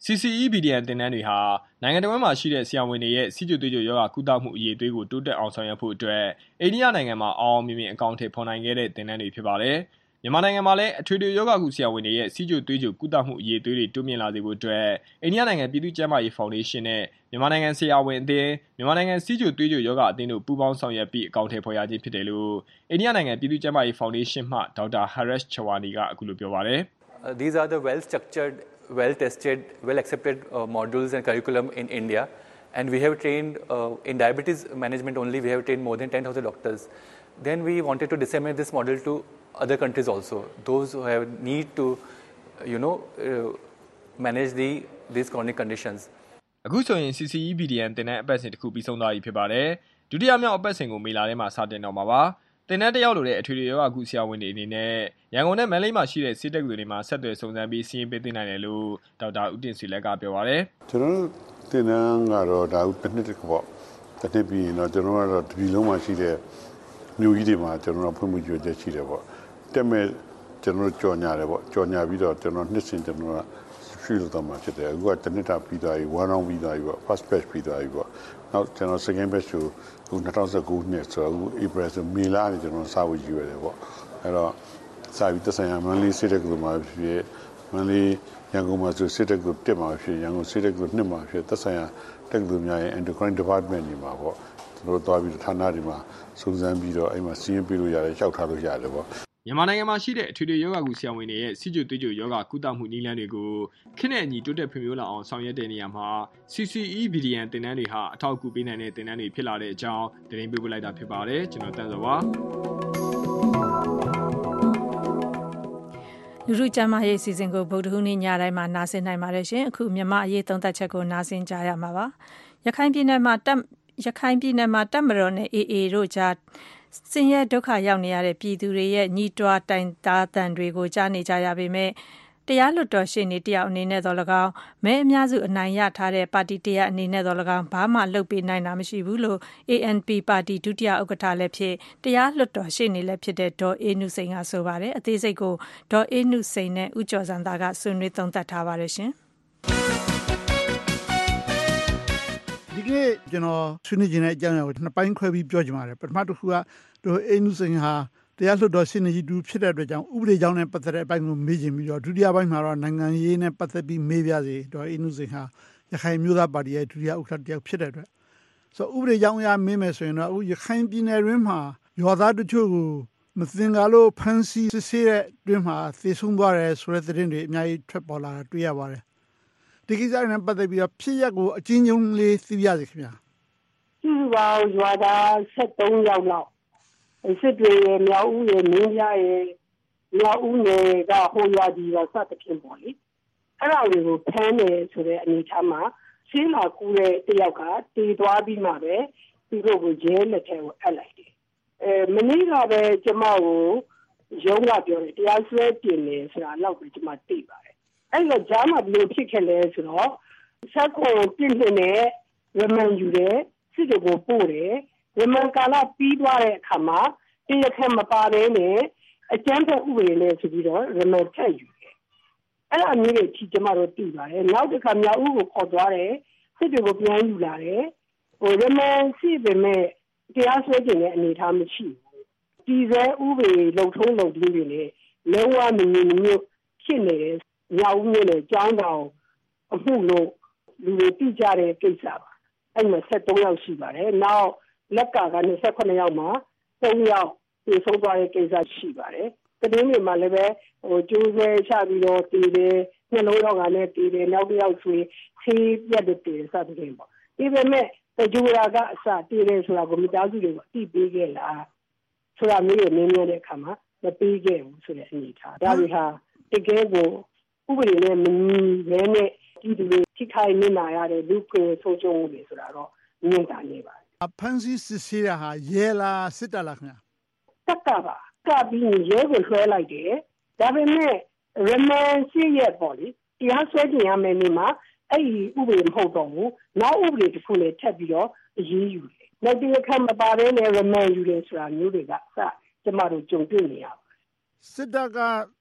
CCEBDN တင်နန်းတွေဟာနိုင်ငံတော်မှာရှိတဲ့ဆရာဝန်တွေရဲ့စီးကျူသွေးကြွရောဂါကုသမှုအရေးအသွေးကိုတိုးတက်အောင်ဆောင်ရွက်ဖို့အတွက်အိန္ဒိယနိုင်ငံမှာအောင်မြင်မြင်အကောင့်ထဲပေါ်နိုင်ခဲ့တဲ့တင်နန်းတွေဖြစ်ပါတယ်။မြန်မာနိုင်ငံမှာလည်းအထွေထွေယောဂကုဆရာဝန်တွေရဲ့စီးကျူသွေးကြွကုသမှုအရေးအသွေးတွေတိုးမြင့်လာစေဖို့အတွက်အိန္ဒိယနိုင်ငံပြည်သူ့ကျန်းမာရေးဖောင်ဒေးရှင်းနဲ့မြန်မာနိုင်ငံဆရာဝန်အသင်းမြန်မာနိုင်ငံစီးကျူသွေးကြွယောဂအသင်းတို့ပူးပေါင်းဆောင်ရွက်ပြီးအကောင့်ထဲပေါ်ရခြင်းဖြစ်တယ်လို့အိန္ဒိယနိုင်ငံပြည်သူ့ကျန်းမာရေးဖောင်ဒေးရှင်းမှဒေါက်တာ Harish Chawani ကအခုလိုပြောပါတယ်။ These are the well structured well-tested, well-accepted modules and curriculum in India. And we have trained, in diabetes management only, we have trained more than 10,000 doctors. Then we wanted to disseminate this model to other countries also. Those who have need to, manage these chronic conditions. အခုဆိုရင် CCEBDN တင်နန်းအပတ်စဉ်တစ်ခုပြီးဆုံးသွားပြီဖြစ်ပါတယ်။ဒုတိယမြောက်အပတ်စဉ်ကိုမေလထဲမှာစတင်တော့မှာပါ။တင်နန်းတယောက်လိုတဲ့အထွေထွေယောဂကုဆရာဝန်တွေအနေနဲ့ရန်ကုန်နဲ့မန္တလေးမှာရှိတဲ့စစ်တပ်ကူတွေမှာဆက်သွယ်စုံစမ်းပြီးစီးရင်ပေးသိနိုင်တယ်လို့ဒေါက်တာဦးတင်စီလက်ကပြောပါတယ်။ကျွန်တော်တင်နန်းကတော့ဒါတစ်နှစ်တစ်ခုပေါ့။တစ်နှစ်ပြီးရင်တော့ကျွန်တော်ကတော့ဒီလုံးမှာရှိတဲ့မြို့ကြီးတွေမှာကျွန်တော်ဖွင့်မှုကြွချက်ရှိတယ်ပေါ့။တက်မဲ့ကျွန်တော်ကြော်ညာတယ်ပေါ့။ကြော်ညာပြီးတော့ကျွန်တော်နှစ်စဉ်ကျွန်တော်ကရွှေ့လို့တော့မှဖြစ်တယ်အခုကတစ်နှစ်တာပြီးသွားပြီ1 round ပြီးသွားပြီပေါ့ first batch ပြီးသွားပြီပေါ့နောက်ကျွန်တော် second batch ကိုအခု2019နှစ်ဆိုတော့အခု April ဆိုမေလကနေကျွန်တော်စဝေးယူရတယ်ပေါ့အဲ့တော့စာပြီးသက်ဆိုင်ရာမန္တလေးစစ်တပ်ကမှာဖြစ်မန္တလေးရန်ကုန်မှာဆိုစစ်တပ်ကတက်မှာဖြစ်ရန်ကုန်စစ်တပ်ကနှစ်မှာဖြစ်သက်ဆိုင်ရာတက္ကသိုလ်များရဲ့ endocrine department တွေမှာပေါ့ကျွန်တော်သွားပြီးဌာနတွေမှာစုံစမ်းပြီးတော့အဲ့မှာစီးရင်ပြလို့ရတယ်ရှောက်ထားလို့ရတယ်ပေါ့မြန်မာနိုင်ငံမှာရှိတဲ့အထွေထွေယောဂကုဆရာဝန်တွေရဲ့စီးကျူသွေးကြွယောဂကုသမှုနည်းလမ်းတွေကိုခေတ်နဲ့အညီတိုးတက်ဖွံ့ဖြိုးလာအောင်ဆောင်ရွက်တဲ့နေရာမှာ CCEBDN တင်နန်းတွေဟာအထောက်အကူပေးနိုင်တဲ့တင်နန်းတွေဖြစ်လာတဲ့အကြောင်းသတင်းပေးပို့လိုက်တာဖြစ်ပါတယ်ကျွန်တော်တန်းစောပါလူထုကျန်းမာရေးအစီအစဉ်ကိုဗုဒ္ဓဟူးနေ့ညတိုင်းမှာနားဆင်နိုင်ပါတယ်ရှင်အခုမြန်မာအရေးသုံးသပ်ချက်ကိုနားဆင်ကြရမှာပါရခိုင်ပြည်နယ်မှာတပ်မတော်နဲ့ AA တို့ကြားဆင်းရဲဒုက္ခရောက်နေရတဲ့ပြည်သူတွေရဲ့ညီတွားတိုင်သားတန်တွေကိုကြားနေကြရပေမဲ့တရားလွတ်တော်ရှေ့နေတယောက်အနေနဲ့တော့၎င်းမဲအများစုအနိုင်ရထားတဲ့ပါတီတရအနေနဲ့တော့၎င်းဘာမှလုပ်ပေးနိုင်တာမရှိဘူးလို့ ANP ပါတီဒုတိယဥက္ကဋ္ဌလည်းဖြစ်တရားလွတ်တော်ရှေ့နေလည်းဖြစ်တဲ့ဒေါ်အေးနုစိန်ကဆိုပါတယ်အသေးစိတ်ကိုဒေါ်အေးနုစိန်နဲ့ဦးကျော်စံသားကဆွေးနွေးသုံးသပ်ထားပါတယ်ရှင်ဒီကနေ့ကျွန်တော်ဆွေးနွေးခြင်းတဲ့အကြောင်းအရာကိုနှစ်ပိုင်းခွဲပြီးပြောချင်ပါတယ်ပထမတစ်ခုကဒေါ်အေးနုစိန်ဟာတရားလွှတ်တော်ရှင်းနေကြီးတူဖြစ်တဲ့အတွက်ကြောင့်ဥပဒေကြောင်းနဲ့ပတ်သက်တဲ့အပိုင်းကိုမေးချင်ပြီးတော့ဒုတိယပိုင်းမှာတော့နိုင်ငံရေးနဲ့ပတ်သက်ပြီးမေးပြစီဒေါ်အေးနုစိန်ဟာရခိုင်မျိုးသားပါတီရဲ့ဒုတိယဥက္ကဋ္ဌတယောက်ဖြစ်တဲ့အတွက်ဆိုဥပဒေကြောင်းအရမေးမယ်ဆိုရင်တော့အခုရခိုင်ပြည်နယ်တွင်းမှာရွာသားတချို့ကိုမသင်္ကာလို့ဖမ်းဆီးစစ်ဆေးတဲ့တွင်းမှာသေဆုံးသွားတယ်ဆိုတဲ့သတင်းတွေအများကြီးထွက်ပေါ်လာတာတွေ့ရပါတယ်ဒီကိစ္စနဲ့ပတ်သက်ပြီးတော့ဖြစ်ရပ်ကိုအချင်းချင်းလေးသိပြစီခင်ဗျာဒီပါရွာသား73ယောက်လောက်စစ်တွေမြောက်ဦးရဲ့မင်းပြရဲ့မြောက်ဦးနယ်ကဟိုရွာကြီးတော့စသဖြင့်ပေါ့လေအဲ့ဒါတွေကိုဖမ်းတယ်ဆိုတဲ့အနေအထားမှာရှင်းလာကူတဲ့တယောက်ကတည်သွားပြီးမှပဲသူတို့ကိုဂျဲလက်ထဲကိုအပ်လိုက်တယ်မနေ့ကပဲကျမကိုရုံးကပြောတယ်တရားစွဲတင်နေဆိုတာတော့ပဲကျမသိပါတယ်အဲ့တော့ဂျားမှာဘယ်လိုဖြစ်ခဲ့လဲဆိုတော့ဆက်ကိုပြင်းပြင်းနဲ့ရမန်ယူတယ်စစ်တွေကိုပို့တယ်ရမန်ကာလပြီးသွားတဲ့အခါမှာတရားခံမပါဘဲနဲ့အကျန်းဖက်ဥပဒေနဲ့ဆိုပြီးတော့ရမန်ထက်ယူတယ်အဲ့ဒါမျိုးတွေကြီးကျမတို့သိပါတယ်နောက်တစ်ခါမြောက်ဦးကိုခေါ်သွားတယ်စစ်တွေကိုပြန်ယူလာတယ်ရမန်စီပေမဲ့တရားစွဲခြင်းနဲ့အနေထားမရှိဘူးဒီစဲဥပဒေလုံထုံးလုံထင်းတွေနဲ့လုံးဝမငြင်းမျိုးဖြစ်နေတယ်မြောက်ဦးမြို့နယ်ကျောင်းတော်အမှုလို့လူတွေသိကြတဲ့ကိစ္စပါအဲ့မှာ73ယောက်ရှိပါတယ်နောက်လက်က28ယောက်မှာ3ယောက်ပြေဆုံးသွားတဲ့ကိစ္စရှိပါတယ်တတိယနေ့မှာလည်းပဲကျိုးဆဲချပြီးတော့တည်တယ်နှလုံးရောဂါနဲ့တည်တယ်နောက်တစ်ယောက်ဆိုရင်ဆေးပြတ်တဲ့တည်စသဖြင့်ပေါ့ဒီပေမဲ့တကြူရာကအစတည်တယ်ဆိုတာကိုမိသားစုတွေကသိပေးခဲ့လားဆိုတာမျိုးကိုနည်းနည်းတဲ့အခါမှာမပေးခဲ့ဘူးဆိုတဲ့အနေအထားဒါတွေဟာတကယ်ကိုဥပဒေနဲ့မညီဘဲနဲ့ဒီလိုထိခိုက်နေတာရတဲ့လူကိုဆုံးရှုံးမှုတွေဆိုတာတော့မြင်တာနေပါတယ်ဖန်စီစစ်ဆေးတာဟာရဲလားစစ်တပ်လားခင်ဗျာတက်ကပါကပြီးရဲကိုဆွဲလိုက်တယ်ဒါပေမဲ့ရမန်စီရဲ့ပေါ့လေတရားစွဲတင်ရမယ်နေမှာအဲ့ဒီဥပဒေမဟုတ်တော့ဘူးနောက်ဥပဒေတစ်ခုနဲ့ထပ်ပြီးတော့အရေးယူတယ်နောက်ဒီအခါမပါဘဲနဲ့ရမန်ယူတယ်ဆိုတာမျိုးတွေကစကျမတို့ကြုံတွေ့နေရပါတယ်စစ်တပ်က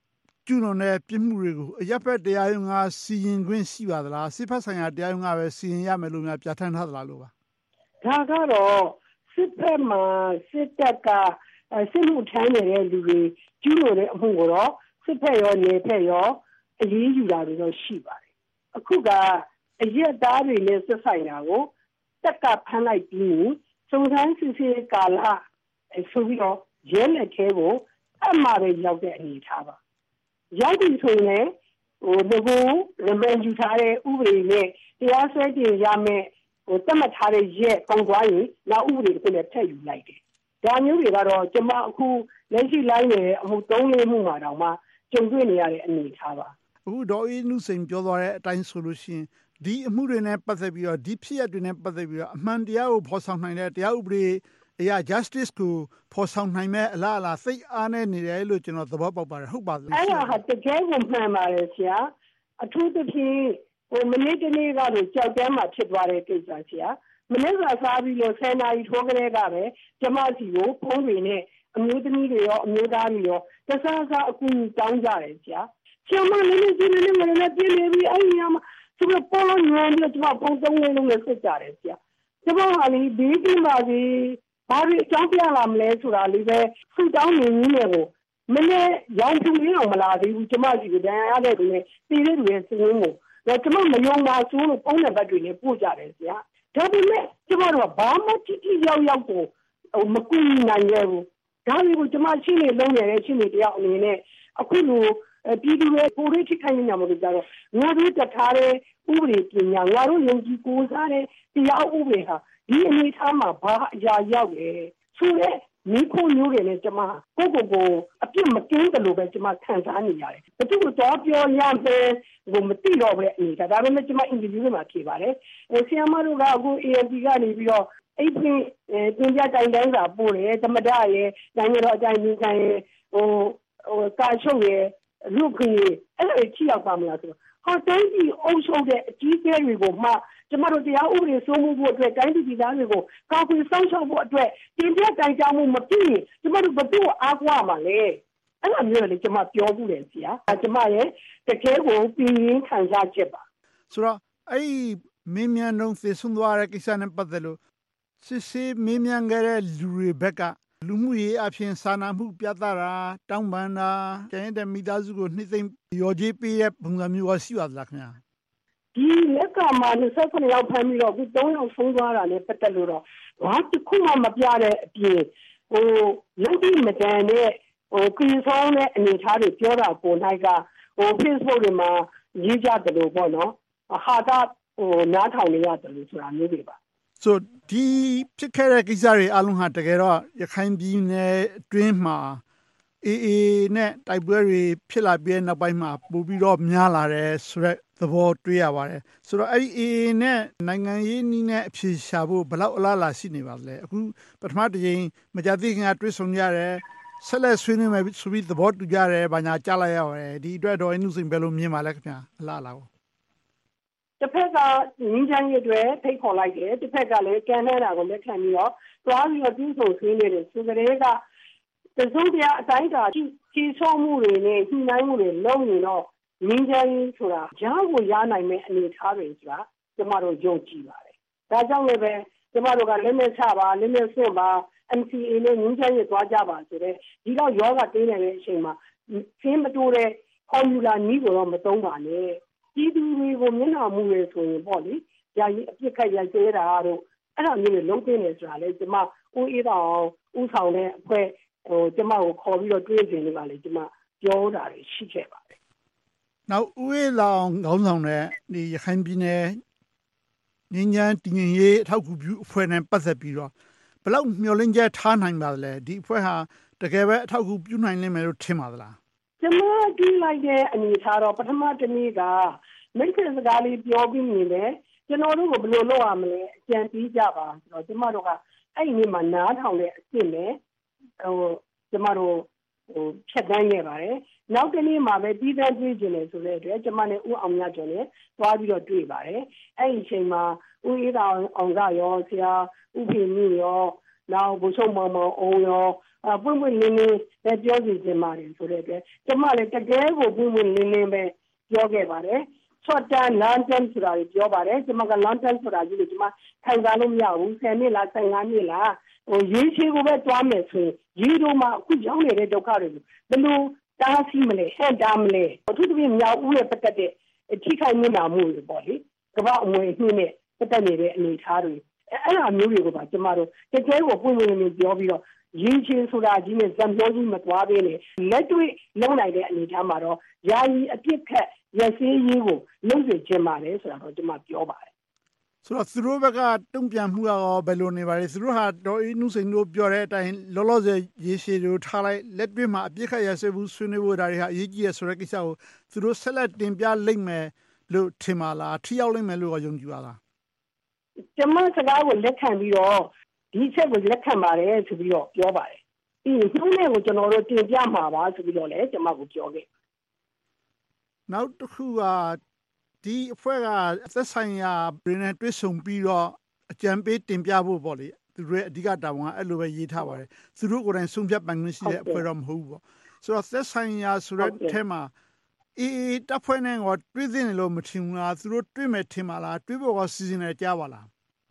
ကျူးလွန်တဲ့ပြစ်မှုတွေကိုအရပ်ဘက်တရားရုံးကစီရင်ခွင့်ရှိပါသလားစစ်ဘက်ဆိုင်ရာတရားရုံးကပဲစီရင်ရမယ်လို့များပြဋ္ဌာန်းထားသလားလို့ပါဒါကတော့စစ်ဘက်မှာစစ်တပ်ကစစ်မှုထမ်းနေတဲ့လူတွေကျူးလွန်တဲ့အမှုကိုတော့စစ်ဘက်ရောနယ်ဘက်ရောအရေးယူတာတွေတော့ရှိပါတယ်အခုကအရက်သားတွေနဲ့ဆက်ဆိုင်တာကိုတက်ကဖမ်းလိုက်ပြီးစုံစမ်းစစ်ဆေးကာလဆိုပြီးတော့ရဲလက်ထဲကိုအမှပဲရောက်တဲ့အနေထားပါရောက်ပြီဆိုရင်ဒီကိုရမန်ယူထားတဲ့ဥပဒေနဲ့တရားစွဲတင်ရမယ်တတ်မှတ်ထားတဲ့ရက်ကောင်းသွားရင်နောက်ဥပဒေတစ်ခုနဲ့ထည့်ယူလိုက်တယ်ဒါမျိုးတွေကတော့ကျွန်မအခုလက်ရှိလိုက်နေတဲ့အမှု3-4မှုမှာတောင်မှကြုံတွေ့နေရတဲ့အနေထားပါအခုဒေါ်အေးနုစိန်ပြောသွားတဲ့အတိုင်းဆိုလို့ရှိရင်ဒီအမှုတွေနဲ့ပတ်သက်ပြီးတော့ဒီဖြစ်ရပ်တွေနဲ့ပတ်သက်ပြီးတော့အမှန်တရားကိုဖော်ဆောင်နိုင်တဲ့တရားဥပဒေအရာ justice ကိုဖော်ဆောင်နိုင်မဲ့အလားအလာစိတ်အားနဲ့နေတယ်လို့ကျွန်တော်သဘောပေါက်ပါတယ်ဟုတ်ပါသလားအဲ့ဒါဟာတကယ်ကိုမှန်ပါတယ်ဆရာအထူးသဖြင့်မနေ့တနေ့ကတော့ကြောက်တန်းမှာဖြစ်သွားတဲ့ကိစ္စဆရာမနေ့ကစားပြီးလို့10နာရီထိုးကလေးကပဲကျမစီကိုဖုန်းတွေနဲ့အမျိုးသမီးတွေရောအမျိုးသားတွေရောတစားစားအကူအညီတောင်းကြတယ်ဆရာကျမလည်းဒီနေ့မနေ့ပြင်းနေပြီအဲ့ဒီမှာသူကပေါ်လို့ညံပြီးကျမဖုန်း3လုံးနဲ့ဆက်ကြတယ်ဆရာကျမကလေဒီဒီမှာဒီဘာလို့အကြောင်းပြလာမလဲဆိုတာလေးပဲဆူတောင်းနေနေကိုမနေ့ရောင်ဖြူလေးအောင်မလာသေးဘူးကျမစီကတန်းရတဲ့သူနဲ့တီးတဲ့သူရဲ့စင်းကိုတော့ကျမမယုံပါဘူးလို့ပုံနဲ့ဘက်တွေနဲ့ပို့ကြတယ်ဆရာဒါပေမဲ့ကျမတို့ကဘာမှတိရောက်ကိုမကူနိုင်ရဘူးဒါမျိုးကျမရှိနေလုံးနေတဲ့ရှိနေတယောက်အနေနဲ့အခုလိုပြည်သူတွေပိုရိတ်ခိုင်းနေမှာလို့ကြတော့ငါတို့တထားတဲ့ဥပဒေပညာငါတို့ယုံကြည်ကိုးစားတဲ့တရားဥပဒေဟာဒီအနေထားမှာဘာအရာရောက်လဲဆိုတော့မိခိုးမျိုးတွေနဲ့ကျမကိုအပြစ်မကင်းတယ်လို့ပဲကျမခံစားနေရတယ်ဘယ်သူတော့ပြောရမယ်ကိုမသိတော့ဘူးအနေဒါပေမဲ့ကျမအင်တာဗျူးမှာဖြေပါတယ်ဆီယမတို့ကအခု AFP ကနေပြီးတော့အဲ့ဒီတင်ပြတိုင်တိုင်းစာပို့တယ်သမဒရဲ့နိုင်ငံတော်အတိုင်းအမြရဲ့ကာချုပ်ရဲ့လူကြီးအဲ့ဒါကြီးရောက်ပါမလားဆိုတော့ဟောတိုင်းပြည်အုပ်ချုပ်တဲ့အကြီးအကဲတွေကိုမှကျမတို့တရားဥပဒေစိုးမိုးဖို့အတွက်တိုင်းပြည်သားတွေကိုကောက်ကွယ်ဆောင်ရှောက်ဖို့အတွက်တင်ပြတိုင်ကြားမှုမပြည့်ကျမတို့ဘယ်သူ့အားကိုးရမှာလဲအဲ့လိုမျိုးလေကျမပြောဘူးတယ်ဆရာကျမရဲ့တကယ်ကိုပြင်းရင်းခံစားချက်ပါဆိုတော့အဲ့မင်းမြန်လုံးသေဆုံးသွားတဲ့ကိစ္စနဲ့ပတ်သက်လို့စစ်ဆေးမင်းမြန်ခဲ့တဲ့လူတွေဘက်ကလူမှုရေးအဖြစ်စာနာမှုပြသတာတောင်းပန်တာကျန်တဲ့မိသားစုကိုနှိမ့်သိမ့်ရော်ကြေးပေးတဲ့ပုံစံမျိုးရှိပါသလားခင်ဗျာဒီလက်ကမှာ29ယောက်ဖမ်းပြီးတော့အခု3ယောက်ဆုံးသွားတာနဲ့ပတ်သက်လို့တော့ဘာတစ်ခုမှမပြတဲ့အပြင်ရုပ်တိမတန်နဲ့ခရီးဆောင်တဲ့အနေအထားတွေပြောတာကိုနိုင်ကFacebook တွေမှာရေးကြတယ်လို့ပေါ့နော်ဟာတာနားထောင်နေရတယ်လို့ဆိုတာမျိုးတွေပါဆိုဒီဖြစ်ခဲ့တဲ့ကိစ္စတွေအလုံးဟာတကယ်တော့ရခိုင်ပြည်နယ်အတွင်းမှာAAနဲ့တိုက်ပွဲတွေဖြစ်လာပြီးနောက်ပိုင်းမှာပိုပြီးတော့များလာတယ်ဆိုတော့သဘောတွေ့ရပါတယ်ဆိုတော့အဲ့ဒီ AAနဲ့နိုင်ငံရေးနည်းနဲ့အဖြေရှာဖို့ဘယ်လောက်အလားအလာရှိနေပါလဲအခုပထမတစ်ကြိမ်မကြသေးခင်ကတွေ့ဆုံကြရတယ်ဆက်လက်ဆွေးနွေးမယ်ဆိုပြီးသဘောတူကြတယ်ဘာညာကြားလိုက်ရပါတယ်ဒီအတွက်တော့အင်းနုစိန်ဘယ်လိုမြင်ပါလဲခင်ဗျာအလားအလာကိုတစ်ဖက်ကငင်းချမ်းရတဲ့ဖိတ်ခေါ်လိုက်တယ်တစ်ဖက်ကလည်းကမ်းလှမ်းတာကိုလက်ခံပြီးတော့သွားပြီးတော့ပြုစုဆွေးနွေးတယ်ဆိုကြတဲ့ကတစုံတရာအတိုင်းအတာကြီးဆုံးမှုတွေနဲ့ညှိနှိုင်းမှုတွေလုံးနေတော့ငင်းချမ်းဆိုတာကြားကိုရနိုင်မဲ့အနေအထားတွေဆိုတာကျမတို့ယုံကြည်ပါတယ်ဒါကြောင့်လည်းပဲကျမတို့ကလက်နဲ့ချပါလက်နဲ့ဆွတ်ပါ MCA နဲ့ငင်းချမ်းရသွားကြပါဆိုတဲ့ဒီတော့ယောဂတင်းနေတဲ့အချိန်မှာသင်မတိုးတဲ့ formula နည်းကိုတော့မသုံးပါနဲ့ပြည်သူတွေကိုမျက်နှာမူရဆိုရင်ပေါ့လေယာယီအပြစ်ခတ်ရိုက်သေးတာတို့အဲ့ဒါမျိုးတွေလုံးသိနေဆိုတာလေကျမဦးအေးတော်ဦးဆောင်တဲ့အဖွဲ့ကျမကိုခေါ်ပြီးတော့တွေးကြည့်နေပါလေကျမပြောတာတွေရှိခဲ့ပါတယ်။နောက်ဦးအေးလောင်ခေါင်းဆောင်တဲ့ဒီရခိုင်ပြည်နယ်ငင်းချမ်းတည်ငြိမ်ရေးအထောက်အကူပြုအဖွဲ့နဲ့ပတ်သက်ပြီးတော့ဘယ်လောက်မျှော်လင့်ချက်ထားနိုင်ပါသလဲဒီအဖွဲ့ဟာတကယ်ပဲအထောက်အကူပြုနိုင်လိမ့်မယ်လို့ထင်ပါသလားကျမကြည့်လိုက်တဲ့အနေထားတော့ပထမတစ်နေ့ကမိတ်ဆွေစကားလေးပြောပြီးနေတယ်ကျွန်တော်တို့ကဘယ်လိုလုပ်ရမလဲအကြံပေးကြပါဆိုတော့ကျမတို့ကအဲ့ဒီနေ့မှာနားထောင်တဲ့အစ်စ်နဲ့ကျမတို့ဖြတ်တန်းခဲ့ပါတယ်နောက်တစ်နေ့မှာပဲပြီးသားတွေ့ကြတယ်ဆိုတဲ့အတွက်ကျမနဲ့ဦးအောင်မြတ်ကျော်နဲ့သွားပြီးတော့တွေ့ပါတယ်အဲ့ဒီအချိန်မှာဦးအေးတော်အောင်ကရောဆရာဦးဖေမြင့်ရောနောက်ဘုချုံမောင်မောင်အောင်ရောပွင့်ပွင့်လင်းလင်းပဲပြောစီခြင်းပါတယ်ဆိုတဲ့အတွက်ကျမလည်းတကယ်ကိုပွင့်ပွင့်လင်းလင်းပဲပြောခဲ့ပါတယ်short term long term ဆိုတာကိုပြောပါတယ်ကျမက long term ဆိုတာကြီးကိုကျမခံစားလို့မရဘူး10နှစ်လား15နှစ်လားရေးချေကိုပဲတွားမယ်ဆိုရင်ရေးတော့မှအခုရောက်နေတဲ့ဒုက္ခတွေကိုဘယ်လိုတားဆီးမလဲဟန်တားမလဲအထူးသဖြင့်မြောက်ဦးရဲ့ပတ်သက်တဲ့ထိခိုက်နေတာမှုတွေပေါ့လေကမ္ဘာအမွေအနှစ်နဲ့ပတ်သက်နေတဲ့အနေအထားတွေအဲ့လိုမျိုးတွေကိုပါကျမတို့တကယ်ကိုပွင့်ပွင့်လင်းလင်းပြောပြီးတော့ရေးချေဆိုတာကြီးနဲ့ဇံပြောကြီးမသွားသေးနဲ့လက်တွေ့လုံးနိုင်တဲ့အနေအထားမှာတော့ယာယီအပြစ်ခတ်ရစီရေးကိုလုံးစေခြင်းပါတယ်ဆိုတာတော့ကျမပြောပါတယ်ဆိုတော့သူတို့ဘက်ကတုံ့ပြန်မှုရောဘယ်လိုနေပါလဲသူတို့ဟာဒေါ်အေးနုစိန်တို့ပြောတဲ့အတိုင်းလောလောဆယ်ရေရှည်တို့ထားလိုက်လက်တွေ့မှာအပြစ်ခတ်ရစေဘူးဆွေးနွေးဖို့ဒါတွေဟာအရေးကြီးရဆိုတဲ့ကိစ္စကိုသူတို့ဆက်လက်တင်ပြလိမ့်မယ်လို့ထင်ပါလားထိရောက်လိမ့်မယ်လို့ယုံကြည်ပါလားကျမစကားကိုလက်ခံပြီးတော့ဒီချက်ကိုလက်ခံပါတယ်ဆိုပြီးတော့ပြောပါတယ်ပြီးရင်နှုံးနဲ့ကိုကျွန်တော်တို့တင်ပြမှာပါဆိုပြီးတော့လည်းကျမကိုပြောခဲ့နောက်တစ်ခုကဒီအဖွဲ့ကသက်ဆိုင်ရာပြည်နယ်တွဲဆုံပြီးတော့အကြံပေးတင်ပြဖို့ပေါ့လေသူတို့ရဲ့အဓိကတာဝန်ကအဲ့လိုပဲရေးထားပါတယ်သူတို့ကိုယ်တိုင်ဆုံးဖြတ်ပိုင်ခွင့်ရှိတဲ့အဖွဲ့တော့မဟုတ်ဘူးပေါ့ဆိုတော့သက်ဆိုင်ရာဆိုတဲ့အဲမှာတပ်ဖွဲ့နဲ့ကတွေးသိနေလို့မထင်ဘူးလားသူတို့တွေးမယ်ထင်ပါလားတွေးဖို့ကစီစဉ်နေကြပါလား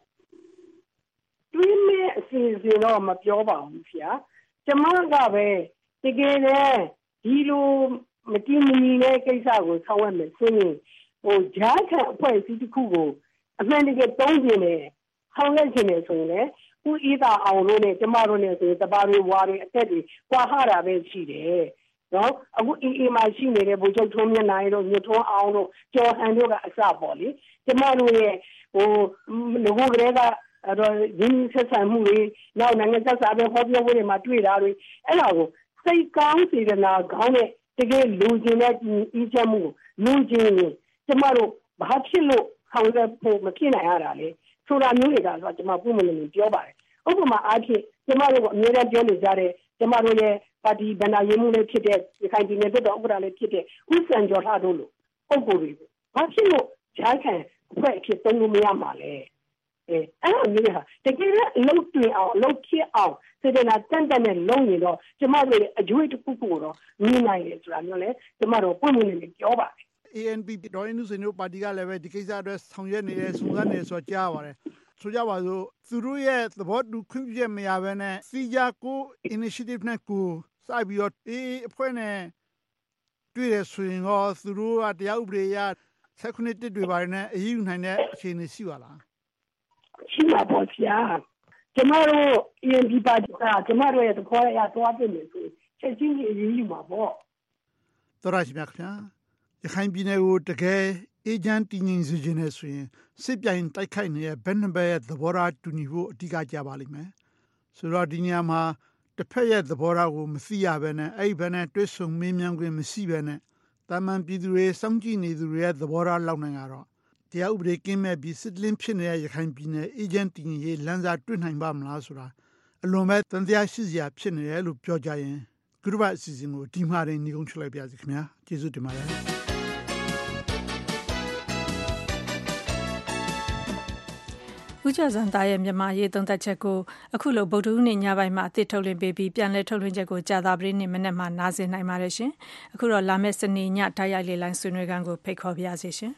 တွေးမယ်အစီအစဉ်တော့မပြောပါဘူးခင်ဗျာကျမကပဲတကယ်နဲ့ဒီလိုမတည်မငြိမ်တဲ့ကိစ္စကိုဆောင်ရွက်မယ်ဆိုရင်ဂျားခံအဖွဲ့အစည်းတစ်ခုကိုအမှန်တကယ်သုံးကျင်တယ်ဆောင်ရွက်ခြင်းနဲ့ဆိုရင်လည်းဦးအေးသာအောင်လို့နဲ့ကျမတို့နဲ့ဆိုရင်တပါးတွေဝါတွေအသက်တွေကွာဟတာပဲရှိတယ်နော်အခုအေးမှာရှိနေတဲ့ဗိုလ်ချုပ်ထွန်းမြတ်နိုင်တို့မြထွန်းအောင်တို့ကျော်ဟန်တို့ကအစပေါ့လေကျမတို့ရဲ့ငကိုကလေးကအဲ့တော့ရင်းဆက်ဆံမှုတွေနောက်နိုင်ငံသက်စာပဲဟောပြောပွဲတွေမှာတွေ့တာတွေအဲ့ဒါကိုစိတ်ကောင်းစေတနာကောင်းတဲ့တကယ်လူကျင်တဲ့ဤချက်မှုလူကျင်ရင်ကျမတို့ဘာဖြစ်လို့ဆောင်ရွက်ဖို့မဖြစ်နိုင်ရတာလဲဆိုတာမျိုးတွေကဆိုကျမပုံမှန်လေးပြောပါတယ်ဥပမာအားဖြင့်ကျမတို့ကအများအားပြောနေကြတဲ့ကျမတို့ရဲ့ပါတီဗန္ဒာရေးမှုလေးဖြစ်တဲ့ဒီခိုင်ပြည်နယ်ပြည်တော်ဥက္ကဋ္ဌလေးဖြစ်တဲ့ဦးစံကျော်လှတို့လိုပုံကိုယ်တွေဘာဖြစ်လို့ဂျားခံအဖွဲ့အဖြစ်သုံးလို့မရမှာလဲအဲ့လိုမျိုးဟာတကယ်လည်းအလုပ်တွင်အောင်အလုပ်ဖြစ်အောင်စေတနာတန်တန်နဲ့လုံးရင်တော့ကျမတို့ရဲ့အကျွေးတစ်ခုခုတော့မြင်နိုင်တယ်ဆိုတာမျိုးလဲကျမတို့ပုံမှန်လေးပြောပါတယ် ANP ဒေါ်အေးနုစိန်တို့ပါတီကလည်းပဲဒီကိစ္စအတွက်ဆောင်ရွက်နေတယ်စုံစမ်းနေဆိုကြားပါတယ်ဆိုကြပါစို့သူတို့ရဲ့သဘောတူခွင့်ပြုချက်မရဘဲနဲ့စီဂျာကို initiative နဲ့ကိုစပြီးတော့အဖွဲ့နဲ့တွေ့ရဆိုရင်တော့သူတို့ကတရားဥပဒေအရ19တစ်တွေပါတယ်နဲ့အရေးယူနိုင်တဲ့အခြေအနေရှိပါလားရှိပါပေါ့ဗျာကျမတို့ ANP ပါတီကကျမတို့ရဲ့သဘောအရသွားပြနေဆိုချက်ချင်းကြီးအရေးယူမှာပေါ့တော်ရရှိမြခင်ရခိုင်ပြည်နယ်ကိုတကယ်အေဂျင့်တည်ငြိမ်စေခြင်းနဲ့ဆိုရင်စစ်ပြိုင်တိုက်ခိုက်နေတဲ့ဘက်နှစ်ဘက်ရဲ့သဘောထားတူညီဖို့အဓိကကြပါလိမ့်မယ်ဆိုတော့ဒီနေရာမှာတစ်ဖက်ရဲ့သဘောထားကိုမသိရဘဲနဲ့အဲ့ဒီဘက်နဲ့တွဲဆုံမေးမြန်းခွင့်မရှိဘဲနဲ့တာမန်ပြည်သူတွေစောင့်ကြည့်နေသူတွေရဲ့သဘောထားလောက်နိုင်တော့တရားဥပဒေကင်းမဲ့ပြီးစစ်လင်းဖြစ်နေတဲ့ရခိုင်ပြည်နယ်အေဂျင့်တည်ငြိမ်ရေးလမ်းစာတွေ့နိုင်ပါမလားဆိုတာအလွန်ပဲတန်တရားရှိစရာဖြစ်နေတယ်လို့ပြောကြရင်ဂရုဘအစီအစဉ်ကိုဒီမှာနေကုန်းချလိုက်ပါစီခင်ဗျာကျေးဇူးတင်ပါတယ်ဦးကျော်စံသားရဲ့မြန်မာရေးသုံးသပ်ချက်ကိုအခုလိုဗုဒ္ဓဦးနေ့ညပိုင်းမှာအသစ်ထုတ်လွှင့်ပေးပြီးပြန်လည်ထုတ်လွှင့်ချက်ကိုကြာသပတေးနေ့မနက်မှာနားဆင်နိုင်ပါတယ်ရှင်။အခုတော့လာမယ့်စနေညဓာတ်ရိုက်လေလိုင်းဆွေးနွေးခန်းကိုဖိတ်ခေါ်ပါရစေရှင်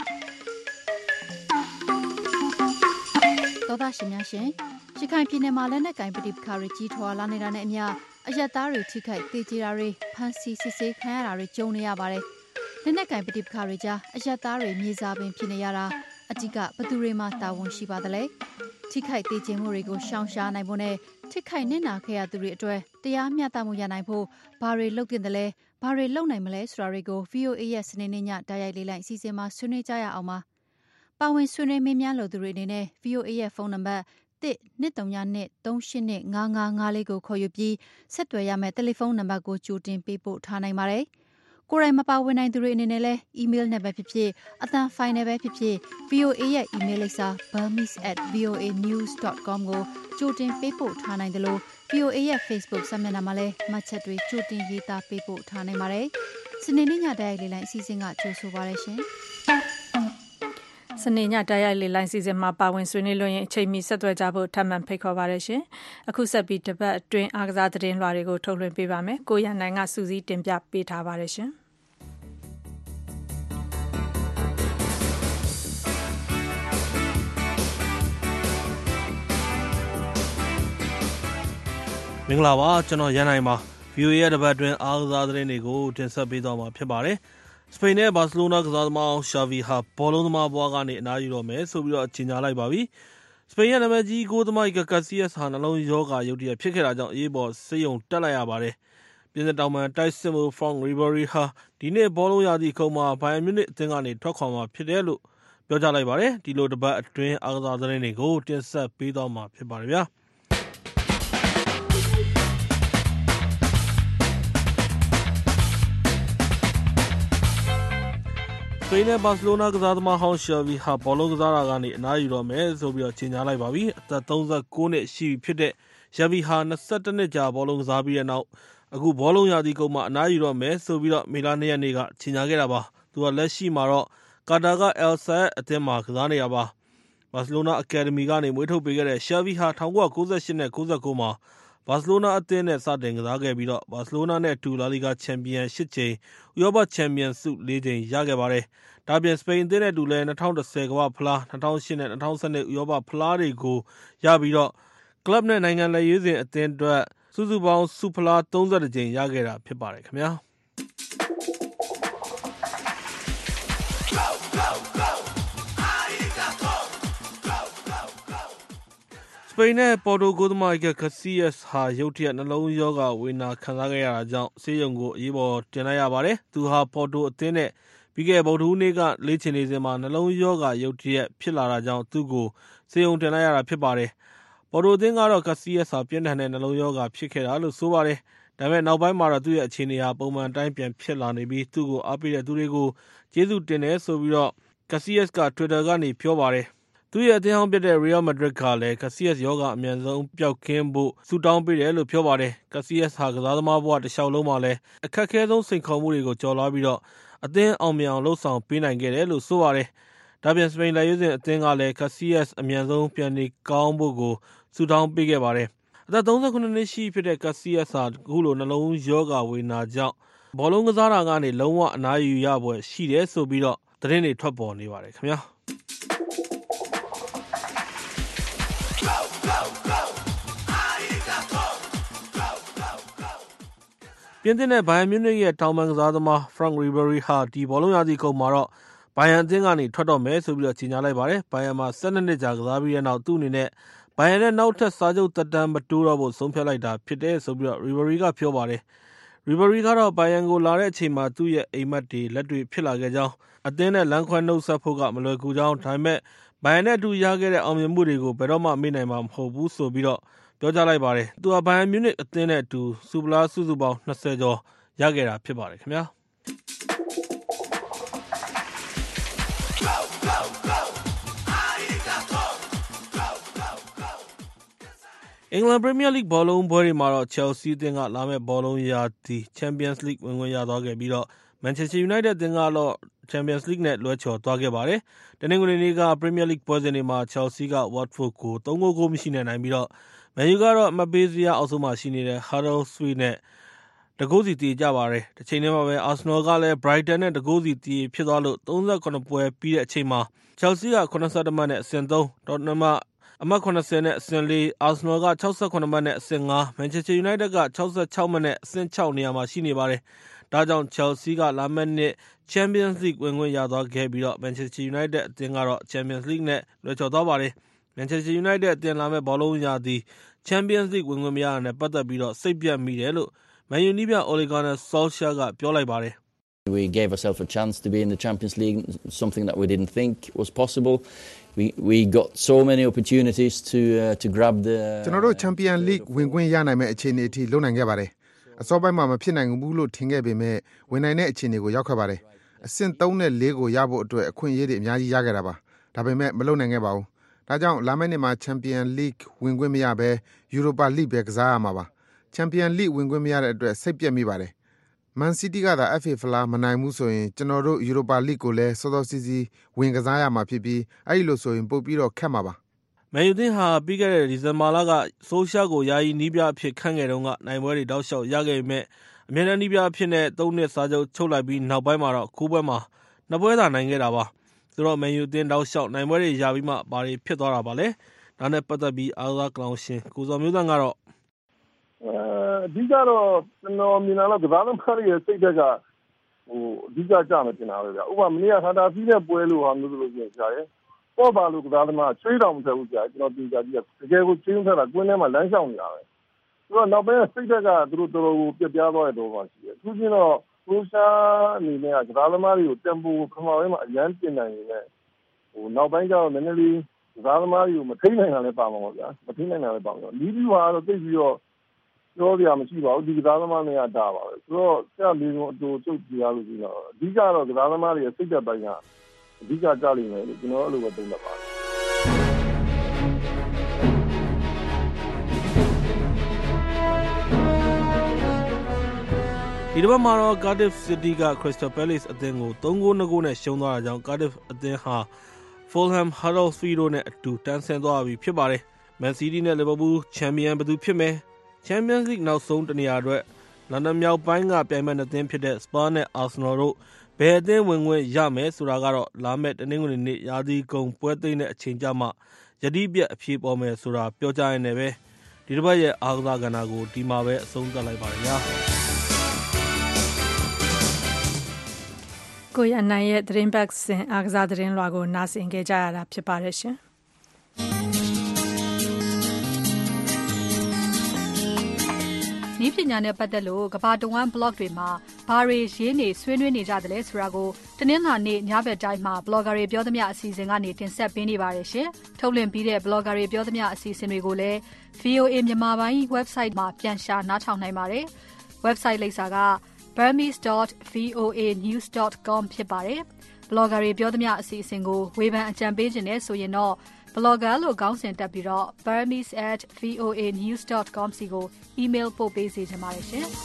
။သောသားရှင်များရှင်ရခိုင်ပြည်နယ်မှာလက်နက်ကင်ပဋိပက္ခတွေကြီးထွားလာနေတာနဲ့အမျှအရပ်သားတွေထိခိုက်ဒေကျေတာတွေဖမ်းဆီးစစ်ဆေးခံရတာတွေကြုံနေရပါတယ်။လက်နက်ကင်ပဋိပက္ခတွေကြားအရပ်သားတွေမြေစာပင်ဖြစ်နေရတာအတိကဘသူတွေမှတာဝန်ရှိပါသလဲထိခိုက်သေးခြင်းမှုတွေကိုရှောင်ရှားနိုင်ဖို့နဲ့ထိခိုက်နစ်နာခဲ့ရသူတွေအတွက်တရားမျှတမှုရနိုင်ဖို့ဘာတွေလုပ်တင်တယ်လဲဘာတွေလုပ်နိုင်မလဲဆိုတာတွေကို VOA ရဲ့စနေနေ့ညဓာတ်ရိုက်လေးလိုက်အစီအစဉ်မှာဆွေးနွေးကြရအောင်ပါပါဝင်ဆွေးနွေးမေးမြန်းလို့သူတွေအနေနဲ့ VOA ရဲ့ဖုန်းနံပါတ်1-239-382-5554ကိုခေါ်ယူပြီးဆက်သွယ်ရမယ့်တယ်လီဖုန်းနံပါတ်ကိုကြိုတင်ပေးပို့ထားနိုင်ပါတယ်ကိုယ်တိုင်မပါဝင်နိုင်သူတွေအနေနဲ့လည်း email နဲ့ပဲဖြစ်ဖြစ်အသံဖိုင်နဲ့ပဲဖြစ်ဖြစ် VOA ရဲ့ email လိပ်စာ burmese@voanews.com ကိုကြိုတင်ပေးပို့ထားနိုင်တယ်လို့ VOA ရဲ့ Facebook စာမျက်နှာမှာလည်းမှတ်ချက်တွေကြိုတင်ရေးသားပေးပို့ထားနိုင်ပါတယ်။စနေနေ့ညဓာတ်ရိုက်လေးလိုင်းအစီအစဉ်ကကြိုဆိုပါရရှင်။စနေညတိုက်ရိုက်လေလိုင်းစီစဉ်မှာပါဝင်ဆွေးနွေးလို့ရင်အချိန်မီဆက်သွယ်ကြဖို့ထပ်မံဖိတ်ခေါ်ပါရရှင်အခုဆက်ပြီးတပတ်အတွင်းအားကစားသတင်းလွှာတွေကိုထုတ်လွှင့်ပေးပါမယ်ကိုရန်နိုင်ကစူးစီးတင်ပြပေးထားပါရရှင်မင်္ဂလာပါကျွန်တော်ရန်နိုင်ပါ VOA ရဲ့တပတ်အတွင်းအားကစားသတင်းတွေကိုတင်ဆက်ပေးသွားမှာဖြစ်ပါတယ်စပိန်နဲ့ဘာစီလိုနာကစားသမားရှာဗီဟာဘောလုံးသမားဘွားကနေအနားယူတော့မယ်ဆိုပြီးတော့ကြေညာလိုက်ပါပြီစပိန်ရဲ့နာမည်ကြီးကိုသမားကကာစီယက်ဟာနှလုံးရောဂါရုတ်တရက်ဖြစ်ခဲ့တာကြောင့်အေးပေါ်ဆေးရုံတက်လိုက်ရပါတယ်ပြင်သစ်တောင်ပန်တိုက်စစ်မှုဖရန့်ရီဘရီဟာဒီနေ့ဘောလုံးရာသီခုံမှာဘိုင်ယန်မြူနစ်အသင်းကနေထွက်ခွာမှာဖြစ်တယ်လို့ပြောကြားလိုက်ပါတယ်ဒီလိုတပတ်အတွင်းအားကစားသတင်းတွေကိုတင်ဆက်ပေးသွားမှာဖြစ်ပါတယ်ဗျာစပိန်နဲ့ဘာစီလိုနာကစားသမားဟောင်းရှာဗီဟာဘောလုံးကစားတာကနေအနားယူတော့မယ်ဆိုပြီးတော့ကြေညာလိုက်ပါပြီအသက်39နှစ်ရှိပြီဖြစ်တဲ့ရှာဗီဟာ22နှစ်ကြာဘောလုံးကစားပြီးတဲ့နောက်အခုဘောလုံးရာသီကုန်မှာအနားယူတော့မယ်ဆိုပြီးတော့မေလ2ရက်နေ့ကကြေညာခဲ့တာပါသူကလက်ရှိမှာတော့ကာတာက El Saad အသင်းမှာကစားနေတာပါဘာစီလိုနာအကယ်ဒမီကနေမွေးထုတ်ပေးခဲ့တဲ့ရှာဗီဟာ1998နဲ့99မှာဘာစီလိုနာအသင်းနဲ့စတင်ကစားခဲ့ပြီးတော့ဘာစီလိုနာနဲ့အတူလာလီဂါချန်ပီယံ8ချိန်ဥရောပချန်ပီယံဆု4ချိန်ရခဲ့ပါတယ်ဒါပြင်စပိန်အသင်းနဲ့အတူလည်း2010ကမ္ဘာဖလား2008နဲ့2012ဥရောပဖလားတွေကိုရပြီးတော့ကလပ်နဲ့နိုင်ငံလက်ရွေးစင်အသင်းအတွက်စုစုပေါင်းဆုဖလား32ချိန်ရခဲ့တာဖြစ်ပါတယ်ခင်ဗျာစပိန်နဲ့ပေါ်တိုဂိုသမားကကာစီယက်ဟာရုတ်တရက်နှလုံးရောဂါဝေဒနာခံစားခဲ့ရတာကြောင့်ဆေးရုံကိုအရေးပေါ်တင်လိုက်ရပါတယ်။သူဟာပေါ်တိုအသင်းနဲ့ပြီးခဲ့တဲ့ဗုဒ္ဓဟူးနေ့ကလေ့ကျင့်နေစဉ်မှာနှလုံးရောဂါရုတ်တရက်ဖြစ်လာတာကြောင့်သူ့ကိုဆေးရုံတင်လိုက်ရတာဖြစ်ပါတယ်။ပေါ်တိုအသင်းကတော့ကာစီယက်ဟာပြင်းထန်တဲ့နှလုံးရောဂါဖြစ်ခဲ့တာလို့ဆိုပါတယ်။ဒါပေမဲ့နောက်ပိုင်းမှာတော့သူ့ရဲ့အခြေအနေဟာပုံမှန်တိုင်းပြန်ဖြစ်လာနေပြီးသူ့ကိုအားပေးတဲ့သူတွေကိုကျေးဇူးတင်တယ်ဆိုပြီးတော့ကာစီယက်က Twitter ကနေပြောပါတယ်။သူ့ရဲ့အသင်းဟောင်းဖြစ်တဲ့ Real Madrid ကလည်းကာစီယက်ရောဂါအမြန်ဆုံးပျောက်ကင်းဖို့ဆုတောင်းပေးတယ်လို့ပြောပါတယ်။ကာစီယက်ဟာကစားသမားဘဝတစ်လျှောက်လုံးမှာလည်းအခက်အခဲဆုံးစိန်ခေါ်မှုတွေကိုကျော်လွှားပြီးတော့အသင်းအောင်မြင်အောင်လှုပ်ဆောင်ပေးနိုင်ခဲ့တယ်လို့ဆိုပါတယ်။ဒါပြင်စပိန်လက်ရွေးစင်အသင်းကလည်းကာစီယက်အမြန်ဆုံးပြန်နေကောင်းဖို့ကိုဆုတောင်းပေးခဲ့ပါတယ်။အသက်39နှစ်ရှိဖြစ်တဲ့ကာစီယက်ဟာအခုလိုနှလုံးရောဂါဝေဒနာကြောင့်ဘောလုံးကစားတာကနေလုံးဝအနားယူရပွဲရှိတယ်ဆိုပြီးတော့သတင်းတွေထွက်ပေါ်နေပါတယ်ခင်ဗျာ။ပြင်သစ်နဲ့ဘိုင်ယန်မြူနစ်ရဲ့တောင်ပန်ကစားသမားဖရန့်ရီဘရီဟာဒီဘောလုံးရာသီကုန်မှာတော့ဘိုင်ယန်အသင်းကနေထွက်တော့မယ်ဆိုပြီးတော့ကြေညာလိုက်ပါတယ်။ဘိုင်ယန်မှာ12နှစ်ကြာကစားပြီးတဲ့နောက်သူ့အနေနဲ့ဘိုင်ယန်နဲ့နောက်ထပ်စာချုပ်သက်တမ်းမတိုးတော့ဖို့ဆုံးဖြတ်လိုက်တာဖြစ်တယ်ဆိုပြီးတော့ရီဘရီကပြောပါတယ်။ရီဘရီကတော့ဘိုင်ယန်ကိုလာတဲ့အချိန်မှာသူ့ရဲ့အိမ်မက်တွေလက်တွေဖြစ်လာခဲ့ကြောင်းအသင်းနဲ့လမ်းခွဲနှုတ်ဆက်ဖို့ကမလွယ်ကူကြောင်းဒါပေမဲ့ဘိုင်ယန်နဲ့အတူရခဲ့တဲ့အောင်မြင်မှုတွေကိုဘယ်တော့မှမေ့နိုင်မှာမဟုတ်ဘူးဆိုပြီးတော့ပြောကြားလိုက်ပါတယ်။သူကဘိုင်ယန်မြူနစ်အသင်းနဲ့အတူဆုဖလားစုစုပေါင်း20ကျော်ရခဲ့တာဖြစ်ပါတယ်ခင်ဗျာ။အင်္ဂလန်ပရီးမီးယားလိဂ်ဘောလုံးပွဲတွေမှာတော့ Chelsea အသင်းကလာမယ့်ဘောလုံးရာသီ Champions League ဝင်ခွင့်ရသွားခဲ့ပြီးတော့ Manchester United အသင်းကတော့ Champions League နဲ့လွဲချော်သွားခဲ့ပါတယ်။တနင်္ဂနွေနေ့က Premier League ပွဲစဉ်တွေမှာ Chelsea က Watford ကို3-0 မရှိနဲ့နိုင်ပြီးတော့ Man U ကတော့အမှတ်ပေးစရာအောက်ဆုံးမှာရှိနေတဲ့ Huddersfield နဲ့တဂိုးစီတည်ကြပါတယ်။တစ်ချိန်တည်းမှာပဲ Arsenal ကလည်း Brighton နဲ့တဂိုးစီတည်ဖြစ်သွားလို့38ပွဲပြီးတဲ့အချိန်မှာ Chelsea က81မှတ်နဲ့အဆင့်3 Tottenham အမှတ်80နဲ့အဆင့်4 Arsenal က68မှတ်နဲ့အဆင့်5 Manchester United က66မှတ်နဲ့အဆင့်6နေရာမှာရှိနေပါတယ်။ဒါကြောင့် Chelsea ကလာမယ့်နှစ် Champions League ဝင်ခွင့်ရသွားခဲ့ပြီးတော့ Manchester United အသင်းကတော့ Champions League နဲ့လွဲချော်သွားပါတယ်။ Manchester United အသင်းလာမယ့်ဘောလုံးရာသီ Champions League ဝင်ခွင့်မရတာနဲ့ပတ်သက်ပြီးတော့စိတ်ပြတ်မိတယ်လို့ Man U နည်းပြ Ole Gunnar Solskjaer ကပြောလိုက်ပါတယ်။ We gave ourselves a chance to be in the Champions League, something that we didn't think was possible. We got so many opportunities to grab the ကျွန်တော်တို့ Champions League ဝင်ခွင့်ရနိုင်မယ့်အခြေအနေအထိလုပ်နိုင်ခဲ့ပါတယ်။အစောပိုင်းမှာမဖြစ်နိုင်ဘူးလို့ထင်ခဲ့ပေမဲ့ဝင်နိုင်တဲ့အခြေအနေကိုရောက်ခဲ့ပါတယ်။အဆင့်3နဲ့4ကိုရဖို့အတွက်အခွင့်အရေးတွေအများကြီးရခဲ့တာပါ။ဒါပေမဲ့မလုပ်နိုင်ခဲ့ပါဘူး။ဒါကြောင့်လာမယ့်နှစ်မှာ Champions League ဝင်ခွင့်မရဘဲ Europa League ပဲကစားရမှာပါ။ Champions League ဝင်ခွင့်မရတဲ့အတွက်စိတ်ပြတ်မိပါတယ်။ Man City ကသာ FA ဖလားမနိုင်ဘူးဆိုရင်ကျွန်တော်တို့ Europa League ကိုလည်းစောစောစီးစီးဝင်ကစားရမှာဖြစ်ပြီးအဲ့ဒီလိုဆိုရင်ပို့ပြီးတော့ခက်မှာပါမန်ယူသင်းဟာပြီးခဲ့တဲ့ဒီဇင်ဘာလကဆိုရှာကိုယာယီနီးပြအဖြစ်ခန့်ခဲ့တုန်းကနိုင်ပွဲတွေတောက်လျှောက်ရခဲ့ပေမဲ့အမြဲတမ်းနီးပြအဖြစ်နဲ့3နှစ်စာချုပ်ချုပ်လိုက်ပြီးနောက်ပိုင်းမှာတော့9ပွဲမှာ2ပွဲသာနိုင်ခဲ့တာပါဆိုတော့မန်ယူသင်းတောက်လျှောက်နိုင်ပွဲတွေရပြီးမှဘာတွေဖြစ်သွားတာပါလဲဒါနဲ့ပတ်သက်ပြီးအားကစားကလောင်ရှင်ကိုစောမျိုးသန်းကတော့အဓိကတော့ကျွန်တော်မြင်လာတော့ကစားသမားတွေရဲ့စိတ်ဓာတ်ကအဓိကကြမယ်ထင်တာပဲဗျာဥပမာမနေ့ကဟာတာဖီးတဲ့ပွဲလို့ဟာမျိုးလို့ပြောကြတယ်ပေါ်ပါလို့ကစားသမားချွေးတော်မထဘူးကြာကျွန်တော်တင်ကြည့်တကယ်ကိုချွေးထတာကွင်းထဲမှာလမ်းလျှောက်နေတာပဲဆိုတော့နောက်ပိုင်းစိတ်ဓာတ်ကသူတို့တော်တော်ကိုပြပြသွားတဲ့တော့ပါရှိတယ်သူချင်းတော့ကိုရှာအနေနဲ့ကစားသမားတွေကိုတမ်ပိုခမောင်းထဲမှာအရန်ပြင်နိုင်နေတယ်နောက်ပိုင်းကျတော့နည်းနည်းလေးကစားသမားတွေကိုမထိနိုင်တာလည်းပါမှာပါဗျာမထိနိုင်တာလည်းပါမှာလီးပြီးဟာတော့သိပြီးတော့ပြောပြမရှိပါဘူးဒီကစားသမားတွေကတာပါပဲဆိုတော့ဆရာလေးကအတူချုပ်ကြည့်ရလို့ရှိတော့အဓိကတော့ကစားသမားတွေရဲ့စိတ်ဓာတ်ပိုင်းကအဓိကကြလိမ့်မယ်လို့ကျွန်တော်အဲ့လိုပဲသုံးသပ်ပါတယ်ဒီတစ်ပတ်မှာတော့ Cardiff City က Crystal Palace အသင်းကို3-2 နဲ့ရှုံးသွားတာကြောင့် Cardiff အသင်းဟာ Fulham, Huddersfield တို့နဲ့အတူတန်းဆင်းသွားပြီဖြစ်ပါတယ်။ Man City နဲ့ Liverpool ချန်ပီယံဘယ်သူဖြစ်မယ်။ Champions League နောက်ဆုံးတနေရာအတွက်လန်ဒန်မြောက်ပိုင်းကပြိုင်ဘက်နှစ်သင်းဖြစ်တဲ့ Spurs နဲ့ Arsenal တို့ဘယ်အသင်းဝင်ခွင့်ရမယ်ဆိုတာကတော့လာမယ့်တနင်္ဂနွေနေ့ရာသီကုန်ပွဲသိမ်းတဲ့အချိန်ကျမှယတိပြတ်အဖြေပေါ်မယ်ဆိုတာပြောကြရင်လည်းပဲဒီတစ်ပတ်ရဲ့အားကစားကဏ္ဍကိုဒီမှာပဲအဆုံးသတ်လိုက်ပါရစေ။ကိုရနိုင်ရဲ့သတင်းပတ်စဉ်အားကစားသတင်းလွှာကိုနားဆင်ကြရတာဖြစ်ပါတယ်ရှင်။နည်းပညာနဲ့ပတ်သက်လို့ကမ္ဘာတဝန်း blog တွေမှာဘာတွေရေးနေဆွေးနွေးနေကြတယ်လဲဆိုတာကိုတနင်္လာနေ့ညဘက်တိုင်းမှာ blogger တွေပြောသမျှအစီအစဉ်ကနေတင်ဆက်ပေးနေပါတယ်ရှင်။ထုတ်လွှင့်ပြီးတဲ့ blogger တွေပြောသမျှအစီအစဉ်တွေကိုလည်း VOA မြန်မာပိုင်း website မှာပြန်ရှာနားထောင်နိုင်ပါတယ်။ website လိပ်စာကburmese.voanews.com ဖြစ်ပါတယ်။ blogger တွေပြောသမျှအစီအစဉ်ကိုဝေဖန်အကြံပေးခြင်းနဲ့ဆိုရင်တော့ blogger လို့ခေါင်းစဉ်တက်ပြီးတော့ burmese@voanews.com စီကို email ပို့ပေးစေချင်ပါတယ်ရှင်။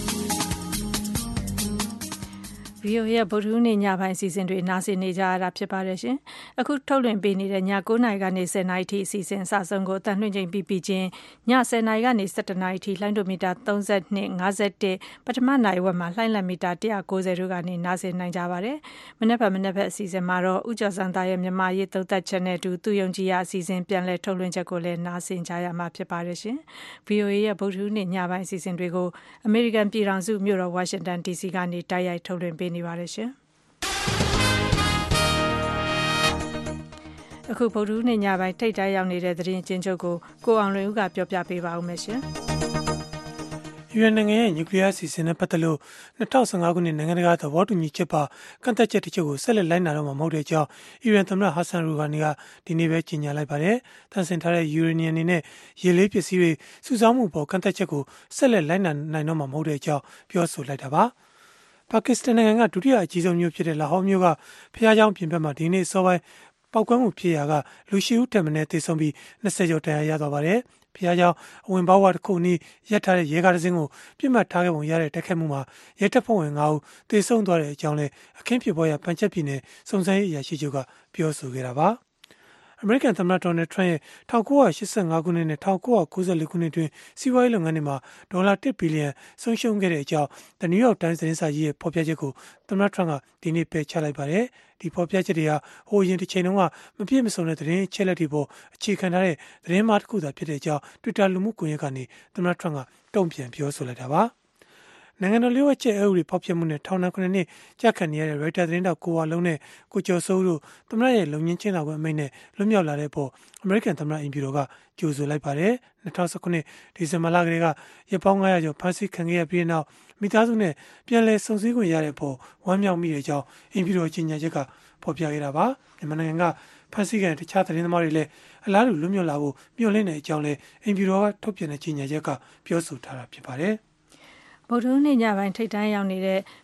VOA ရဲ့ဗုဒ္ဓဟူးနေ့ညပိုင်းအစီအစဉ်တွေနားဆင်နေကြရတာဖြစ်ပါတယ်ရှင်။အခုထုတ်လွှင့်ပေးနေတဲ့ည9:00နာရီကနေ10:00နာရီထိအစီအစဉ်အစဆုံးကိုအသံလွှင့်ချိန်ပြီးချင်းည10:00နာရီကနေ17:00နာရီထိလှိုင်းဒိုမီတာ32 51ပထမနာရီဝက်မှာလှိုင်းလက်မီတာ190တို့ကနေနားဆင်နိုင်ကြပါတယ်။မနေ့ဖက်အစီအစဉ်မှာတော့ဦးကျော်စံသားရဲ့မြန်မာရေးသုံးသပ်ချက်နဲ့အတူသူယုံကြည်ရအစီအစဉ်ပြန်လည်ထုတ်လွှင့်ချက်ကိုလည်းနားဆင်ကြရမှာဖြစ်ပါတယ်ရှင်။ VOA ရဲ့ဗုဒ္ဓဟူးနေ့ညပိုင်းအစီအစဉ်တွေကိုအမေရိကန်ပြည်ထောင်စုမြို့တော်ဝါရှင်တန် DC ကနေတိုက်ရိုက်ထုတ်လွှင့်ပေးနေပါတယ်ရှင်။အခုဗုဒ္ဓဟူးနေ့ညပိုင်းထိတ်တိုက်ရောက်နေတဲ့သတင်းချင်းချုပ်ကိုအောင်လွင်ဦးကပြောပြပေးပါဦးမယ်ရှင်။ UN နိုင်ငံရဲ့နျူကလ িয়ার စီစဉ်နဲ့ပတ်သက်လို့2015ခုနှစ်နိုင်ငံတကာသဘောတူညီချက်ပါကန့်သတ်ချက်တချို့ကိုဆက်လက်လိုက်နာတော့မှာမဟုတ်တဲ့အကြောင်း UN သမ္မတဟာဆန်ရူဟာနီကဒီနေ့ပဲကြေညာလိုက်ပါတယ်။တန်ဆင်ထားတဲ့ယူရေနီယံအနေနဲ့ရေလေးပစ္စည်းတွေစုဆောင်းမှုပေါ်ကန့်သတ်ချက်ကိုဆက်လက်လိုက်နာနိုင်တော့မှာမဟုတ်တဲ့အကြောင်းပြောဆိုလိုက်တာပါ။ပါကစ္စတန်နိုင်ငံကဒုတိယအကြီးဆုံးမြို့ဖြစ်တဲ့လာဟောမြို့ကဖျားเจ้าပြင်ပမှာဒီနေ့စောပိုင်းပောက်ကွဲမှုဖြစ်ရာကလူရှိဦးထက်မင်းသေဆုံးပြီး20ကျော်ဒဏ်ရာရသွားပါတယ်။ဖျားเจ้าအဝင်ပေါက်ဝတစ်ခုနီးရပ်ထားတဲ့ရဲကားတစ်စင်းကိုပြစ်မှတ်ထားခဲ့ပုံရတဲ့တိုက်ခိုက်မှုမှာရဲတပ်ဖွဲ့ဝင်9ဦးသေဆုံးသွားတဲ့အကြောင်းလည်းအခင်းဖြစ်ပေါ်ရာပန်ချက်ပြည်နယ်စုံစမ်းရေးအရာရှိချုပ်ကပြောဆိုခဲ့တာပါ။အမေရိကန်သမ္မတဒေါ်နယ်ထရန့်ရဲ့1985ခုနှစ်နဲ့1994ခုနှစ်တွင်စီးပွားရေးလုပ်ငန်းတွေမှာဒေါ်လာ1ဘီလီယံဆုံးရှုံးခဲ့တဲ့အကြောင်း The New York Times သတင်းစာကြီးရဲ့ဖော်ပြချက်ကိုသမ္မတထရန့်ကဒီနေ့ပယ်ချလိုက်ပါတယ်။ဒီဖော်ပြချက်တွေဟာဟိုအရင်တစ်ချိန်တုန်းကမပြည့်မစုံတဲ့သတင်းအချက်အလက်တွေပေါ်အခြေခံထားတဲ့သတင်းမှားတစ်ခုသာဖြစ်တဲ့အကြောင်း Twitter လူမှုကွန်ရက်ကနေသမ္မတထရန့်ကတုံ့ပြန်ပြောဆိုလိုက်တာပါ။နိုင်ငံတော်လျှို့ဝှက်ချက်အဥပဒေဖောက်ဖျက်မှုနဲ့ထောင်ဒဏ်9နှစ်ကြာခံနေရတဲ့ Reuters သတင်းတောက်ကိုဝါလုံးနဲ့ကိုကျော်စိုးတို့သမ္မတရဲ့လုံခြုံချင်းတာခွင့်အမိန့်နဲ့လွတ်မြောက်လာတဲ့ပေါ်အမေရိကန်သမ္မတအင်ဖြူတော်ကကြိုဆိုလိုက်ပါတယ်။2019ဒီဇင်ဘာလကတည်းကရက်ပေါင်း900ကျော်ဖမ်းဆီးခံခဲ့ရပြီးနောက်မိသားစုနဲ့ပြန်လည်စုံစည်းခွင့်ရတဲ့ပေါ်ဝမ်းမြောက်မိတဲ့အကြောင်းအင်ဖြူတော်ကြီးညာချက်ကဖော်ပြခဲ့တာပါ။မြန်မာနိုင်ငံကဖမ်းဆီးခံတခြားသတင်းသမားတွေလည်းအလားတူလွတ်မြောက်လာဖို့မျှော်လင့်တဲ့အကြောင်းလည်းအင်ဖြူတော်ကထုတ်ပြန်တဲ့ကြီးညာချက်ကပြောဆိုထားတာဖြစ်ပါတယ်။ဗုဒ္ဓဟူးနေ့ညပိုင်းထိတ်တန့်ရောက်နေတဲ့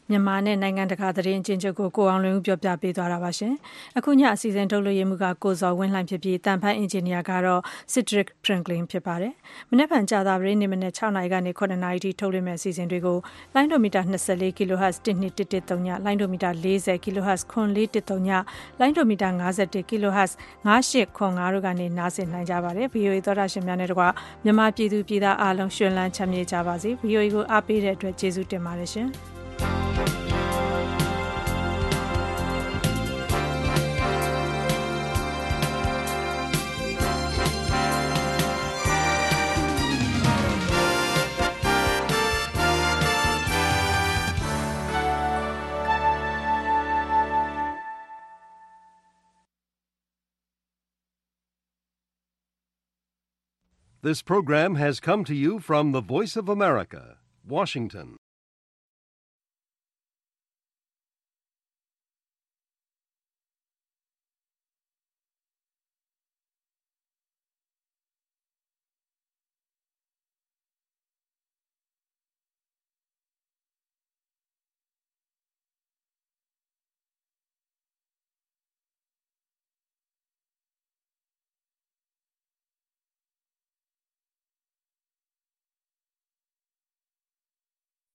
မြန်မာနဲ့နိုင်ငံတကာသတင်းအကျဉ်းချုပ်ကိုအောင်လွင်ဦးပြောပြပေးသွားတာပါရှင်အခုညအစီအစဉ်ထုတ်လွှင့်ရမှုကကိုဇော်ဝင်းလှိုင်ဖြစ်ပြီးတန်ဖိုင်းအင်ဂျင်နီယာကတော့ Cedric Franklin ဖြစ်ပါတယ်မနေ့ကကြာသပတေးနေ့မနေ့6နာရီကနေ9နာရီထိထုတ်လွှင့်မယ့်အစီအစဉ်တွေကိုလိုင်းဒိုမီတာ24 kHz 1213ညလိုင်းဒိုမီတာ40 kHz 9413ညလိုင်းဒိုမီတာ51 kHz 9805တို့ကနေနားဆင်နိုင်ကြပါတယ် VOA သောတာရှင်များနဲ့တကွမြန်မာပြည်သူပြည်သားအားလုံးရှင်လန်းချမ်းမြေ့ကြပါစေ VOA ကိုအားပေးတဲ့အတွက်ကျေးဇူးတင်ပါတယ်ရှင် This program has come to you from the Voice of America, Washington.